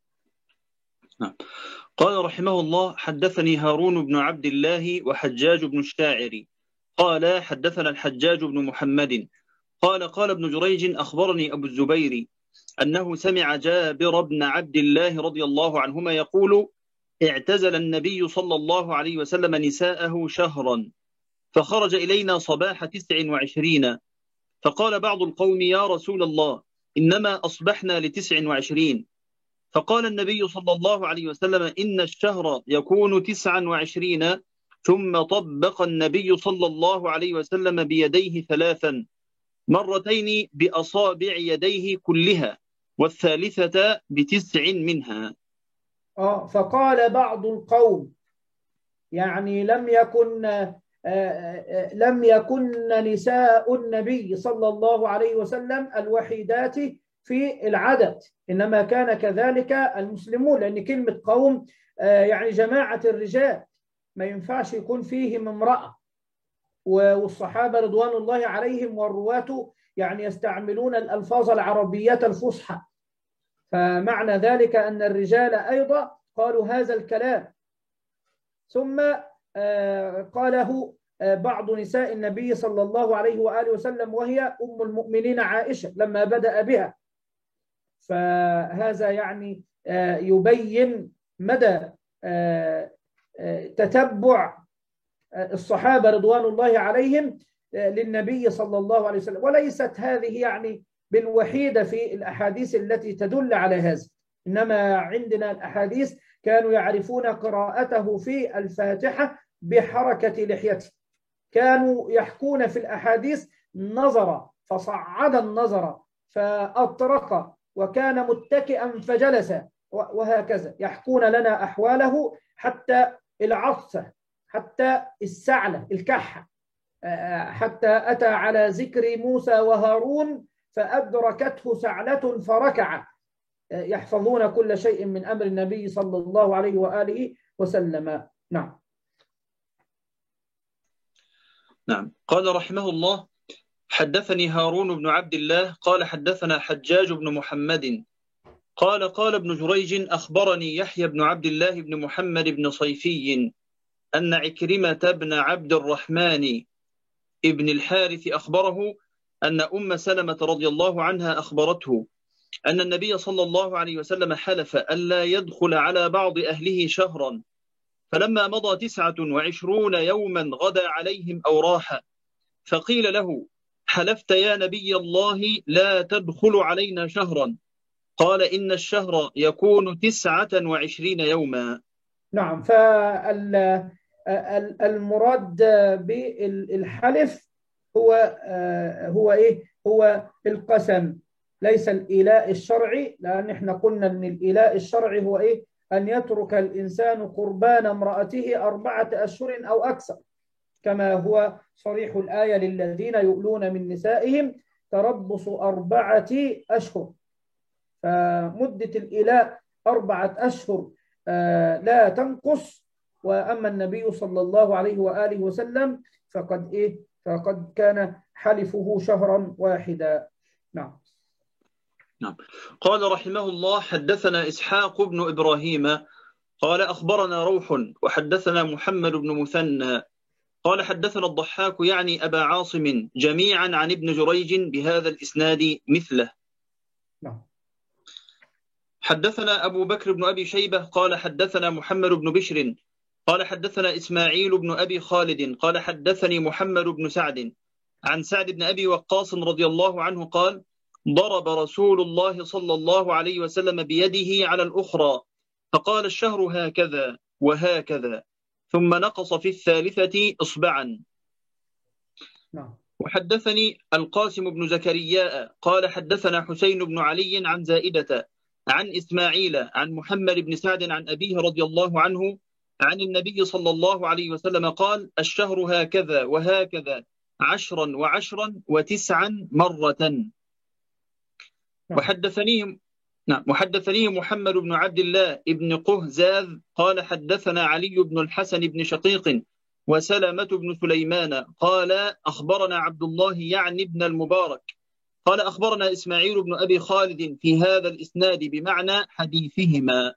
قال رحمه الله: حدثني هارون بن عبد الله وحجاج بن الشاعري قال حدثنا الحجاج بن محمد قال ابن جريج: أخبرني أبو الزبير أنه سمع جابر بن عبد الله رضي الله عنهما يقول: اعتزل النبي صلى الله عليه وسلم نساءه شهرا فخرج إلينا صباح 29 فقال بعض القوم: يا رسول الله، إنما أصبحنا ل29. فقال النبي صلى الله عليه وسلم: إن الشهر يكون 29. ثم طبق النبي صلى الله عليه وسلم بيديه 3 مرتين بأصابع يديه كلها، والثالثة ب9 منها. فقال بعض القوم، يعني لم يكن نساء النبي صلى الله عليه وسلم الوحيدات في العدد، إنما كان كذلك المسلمون، لأن كلمة قوم يعني جماعة الرجال، ما ينفعش يكون فيهم امرأة. والصحابة رضوان الله عليهم والرواة يعني يستعملون الألفاظ العربية الفصحى، فمعنى ذلك أن الرجال أيضا قالوا هذا الكلام. ثم قاله بعض نساء النبي صلى الله عليه وآله وسلم، وهي أم المؤمنين عائشة لما بدأ بها. فهذا يعني يبين مدى تتبع الصحابة رضوان الله عليهم للنبي صلى الله عليه وسلم. وليست هذه يعني بالوحيدة في الأحاديث التي تدل على هذا، إنما عندنا الأحاديث كانوا يعرفون قراءته في الفاتحة بحركة لحيته، كانوا يحكون في الأحاديث نظر فصعد النظر فأطرق وكان متكئا فجلس، وهكذا يحكون لنا أحواله، حتى العطسة، حتى السعلة الكحة، حتى أتى على ذكر موسى وهارون فأدركته سعلة فركع. يحفظون كل شيء من أمر النبي صلى الله عليه وآله وسلم. نعم. نعم. قال رحمه الله: حدثني هارون بن عبد الله قال حدثنا حجاج بن محمد قال ابن جريج أخبرني يحيى بن عبد الله بن محمد بن صيفي أن عكرمة بن عبد الرحمن ابن الحارث أخبره أن أم سلمة رضي الله عنها أخبرته أن النبي صلى الله عليه وسلم حلف ألا يدخل على بعض أهله شهرا، فلما مضى 29 يوما غدا عليهم أو راح، فقيل له: حلفت يا نبي الله لا تدخل علينا شهرا؟ قال: إن الشهر يكون 29 يوما. نعم. فالمراد بالحلف هو إيه؟ هو القسم، ليس الإيلاء الشرعي، لأن احنا قلنا أن الإيلاء الشرعي هو إيه؟ أن يترك الإنسان قربان امرأته 4 أشهر أو أكثر، كما هو صريح الآية: للذين يؤلون من نسائهم تربص 4 أشهر. فمدة الإيلاء 4 أشهر لا تنقص. وأما النبي صلى الله عليه وآله وسلم فقد كان حلفه شهرا واحدا. نعم. نعم. قال رحمه الله: حدثنا إسحاق بن إبراهيم قال أخبرنا روح وحدثنا محمد بن مثنى قال حدثنا الضحاك يعني أبا عاصم جميعا عن ابن جريج بهذا الإسناد مثله. نعم. حدثنا أبو بكر بن أبي شيبة قال حدثنا محمد بن بشر قال حدثنا إسماعيل بن أبي خالد قال حدثني محمد بن سعد عن سعد بن أبي وقاص رضي الله عنه قال: ضرب رسول الله صلى الله عليه وسلم بيده على الأخرى فقال: الشهر هكذا وهكذا، ثم نقص في الثالثة إصبعا. وحدثني القاسم بن زكريا قال حدثنا حسين بن علي عن زائدة عن إسماعيل عن محمد بن سعد عن أبيه رضي الله عنه عن النبي صلى الله عليه وسلم قال: الشهر هكذا وهكذا 10 و10 و9 مرة. وحدثني محمد بن عبد الله بن قهزاذ قال حدثنا علي بن الحسن بن شقيق وسلمة بن سليمان قال أخبرنا عبد الله يعني ابن المبارك قال أخبرنا إسماعيل بن أبي خالد في هذا الإسناد بمعنى حديثهما.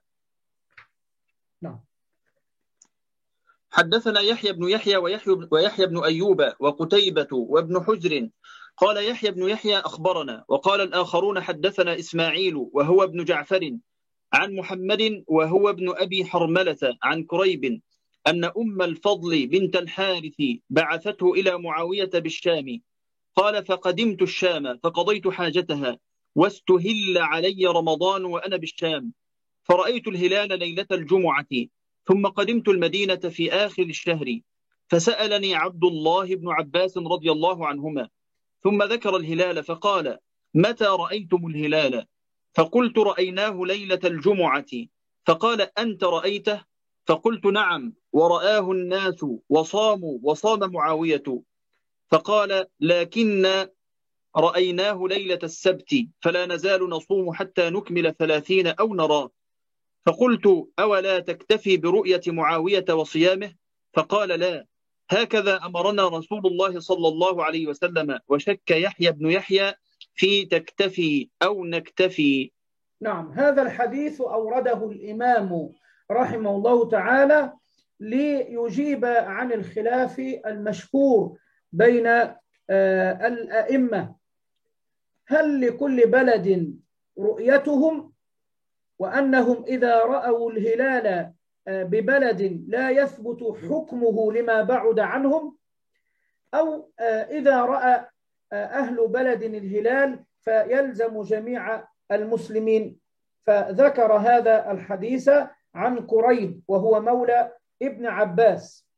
حدثنا يحيى بن يحيى ويحيى بن أيوب وقتيبة وابن حجر قال يحيى بن يحيى أخبرنا، وقال الآخرون حدثنا إسماعيل وهو ابن جعفر عن محمد وهو ابن أبي حرملة عن كريب أن أم الفضل بنت الحارث بعثته إلى معاوية بالشام. قال: فقدمت الشام فقضيت حاجتها واستهل علي رمضان وأنا بالشام، فرأيت الهلال ليلة الجمعة، ثم قدمت المدينة في آخر الشهر، فسألني عبد الله بن عباس رضي الله عنهما، ثم ذكر الهلال فقال: متى رأيتم الهلال؟ فقلت: رأيناه ليلة الجمعة. فقال: أنت رأيته؟ فقلت: نعم، ورآه الناس وصاموا وصام معاوية. فقال: لكن رأيناه ليلة السبت، فلا نزال نصوم حتى نكمل 30 أو نرى. فقلت: أولا تكتفي برؤية معاوية وصيامه؟ فقال: لا، هكذا أمرنا رسول الله صلى الله عليه وسلم. وشك يحيى بن يحيى في تكتفي أو نكتفي. نعم. هذا الحديث أورده الإمام رحمه الله تعالى ليجيب عن الخلاف المشهور بين الأئمة: هل لكل بلد رؤيتهم، وأنهم إذا رأوا الهلال ببلد لا يثبت حكمه لما بعد عنهم، أو إذا رأى أهل بلد الهلال فيلزم جميع المسلمين. فذكر هذا الحديث عن كريب وهو مولى ابن عباس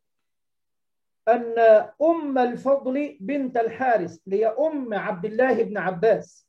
أن أم الفضل بنت الحارث هي أم عبد الله بن عباس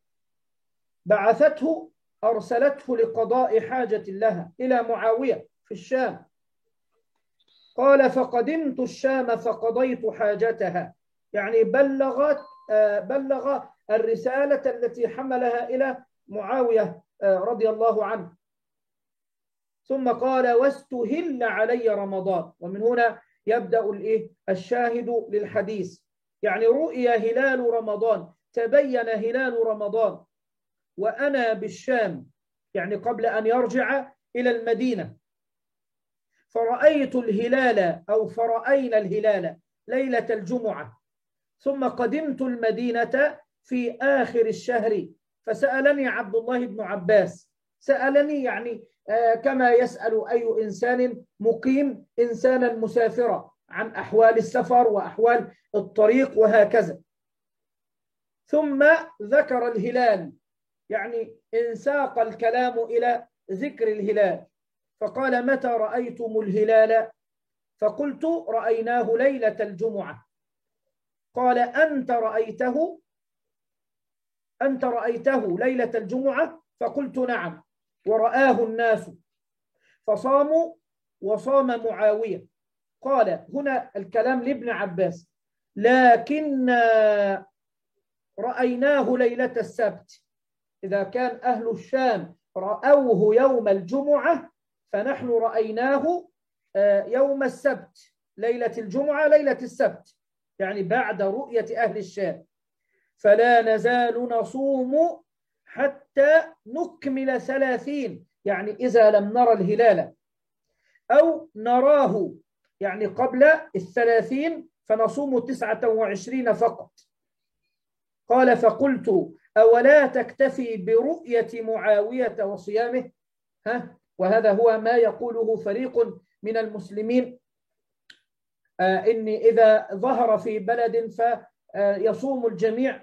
بعثته، أرسلته لقضاء حاجة لها إلى معاوية في الشام. قال فقدمت الشام فقضيت حاجتها، يعني بلغ الرسالة التي حملها إلى معاوية رضي الله عنه. ثم قال واستهل علي رمضان، ومن هنا يبدأ الشاهد للحديث، يعني رؤي هلال رمضان، تبين هلال رمضان وأنا بالشام، يعني قبل أن يرجع إلى المدينة، فرأيت الهلال أو فرأينا الهلال ليلة الجمعة، ثم قدمت المدينة في آخر الشهر، فسألني عبد الله بن عباس، سألني يعني كما يسأل أي إنسان مقيم إنسانا مسافرا عن أحوال السفر وأحوال الطريق وهكذا. ثم ذكر الهلال، يعني انساق الكلام إلى ذكر الهلال، فقال متى رأيتم الهلال؟ فقلت رأيناه ليلة الجمعة. قال أنت رأيته ليلة الجمعة؟ فقلت نعم، ورآه الناس فصاموا وصام معاوية. قال هنا الكلام لابن عباس لكن رأيناه ليلة السبت، إذا كان أهل الشام رأوه يوم الجمعة فنحن رأيناه يوم السبت، ليلة الجمعة ليلة السبت، يعني بعد رؤية أهل الشام. فلا نزال نصوم حتى نكمل 30، يعني إذا لم نرى الهلال أو نراه يعني قبل 30 فنصوم 29 فقط. قال فقلت أولا تكتفي برؤية معاوية وصيامه؟ وهذا هو ما يقوله فريق من المسلمين، إن إذا ظهر في بلد فيصوم الجميع.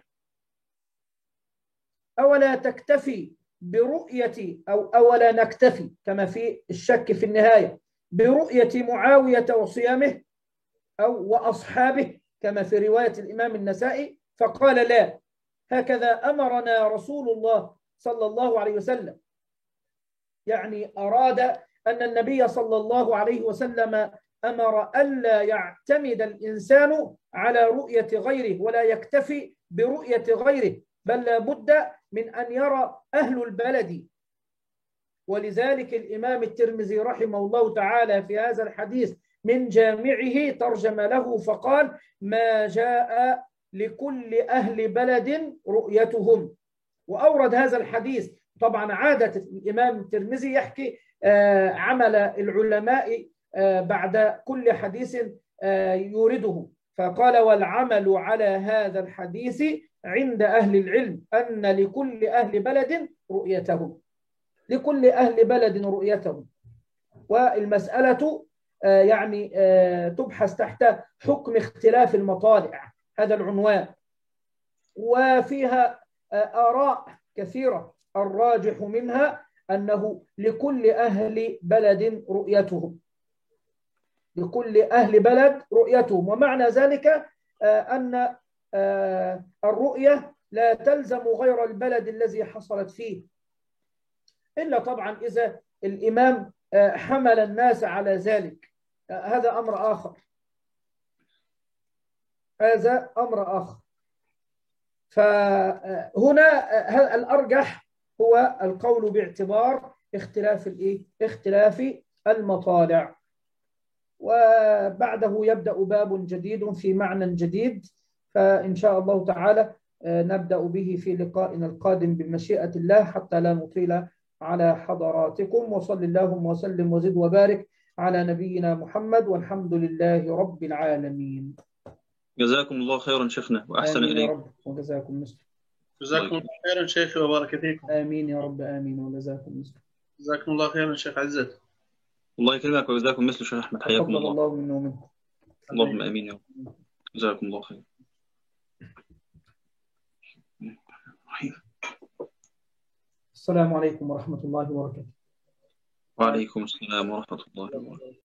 أولا تكتفي برؤية أولا نكتفي كما في الشك في النهاية برؤية معاوية وصيامه أو وأصحابه كما في رواية الإمام النسائي؟ فقال لا، هكذا أمرنا رسول الله صلى الله عليه وسلم، يعني أراد أن النبي صلى الله عليه وسلم أمر ألا يعتمد الإنسان على رؤية غيره ولا يكتفي برؤية غيره، بل لا بد من أن يرى أهل البلد. ولذلك الإمام الترمذي رحمه الله تعالى في هذا الحديث من جامعه ترجم له فقال ما جاء لكل أهل بلد رؤيتهم، وأورد هذا الحديث. طبعا عادة الإمام الترمذي يحكي عمل العلماء بعد كل حديث يورده، فقال والعمل على هذا الحديث عند أهل العلم أن لكل أهل بلد رؤيتهم، لكل أهل بلد رؤيتهم. والمسألة يعني تبحث تحت حكم اختلاف المطالع، هذا العنوان، وفيها آراء كثيرة، الراجح منها أنه لكل أهل بلد رؤيتهم، لكل أهل بلد رؤيتهم. ومعنى ذلك أن الرؤية لا تلزم غير البلد الذي حصلت فيه، إلا طبعا إذا الإمام حمل الناس على ذلك، هذا أمر آخر، هذا أمر آخر. فهنا الأرجح هو القول باعتبار اختلاف المطالع. وبعده يبدأ باب جديد في معنى جديد، فإن شاء الله تعالى نبدأ به في لقائنا القادم بمشيئة الله، حتى لا نطيل على حضراتكم. وصل اللهم وسلم وزد وبارك على نبينا محمد، والحمد لله رب العالمين. جزاكم الله خيرا شيخنا وأحسن إليكم. يا رب، وجزاكم مثل. جزاكم الله خيرا شيخي وبارك فيكم. آمين يا رب، آمين، وجزاكم مثل. جزاكم الله خيرا شيخ عزت. الله يكرمك وجزاكم مثل شيخ أحمد، حياكم تقبل الله. الله منا ومنكم. اللهم آمين يا رب. جزاكم الله خير. السلام عليكم ورحمة الله وبركاته. وعليكم السلام ورحمة الله وبركاته.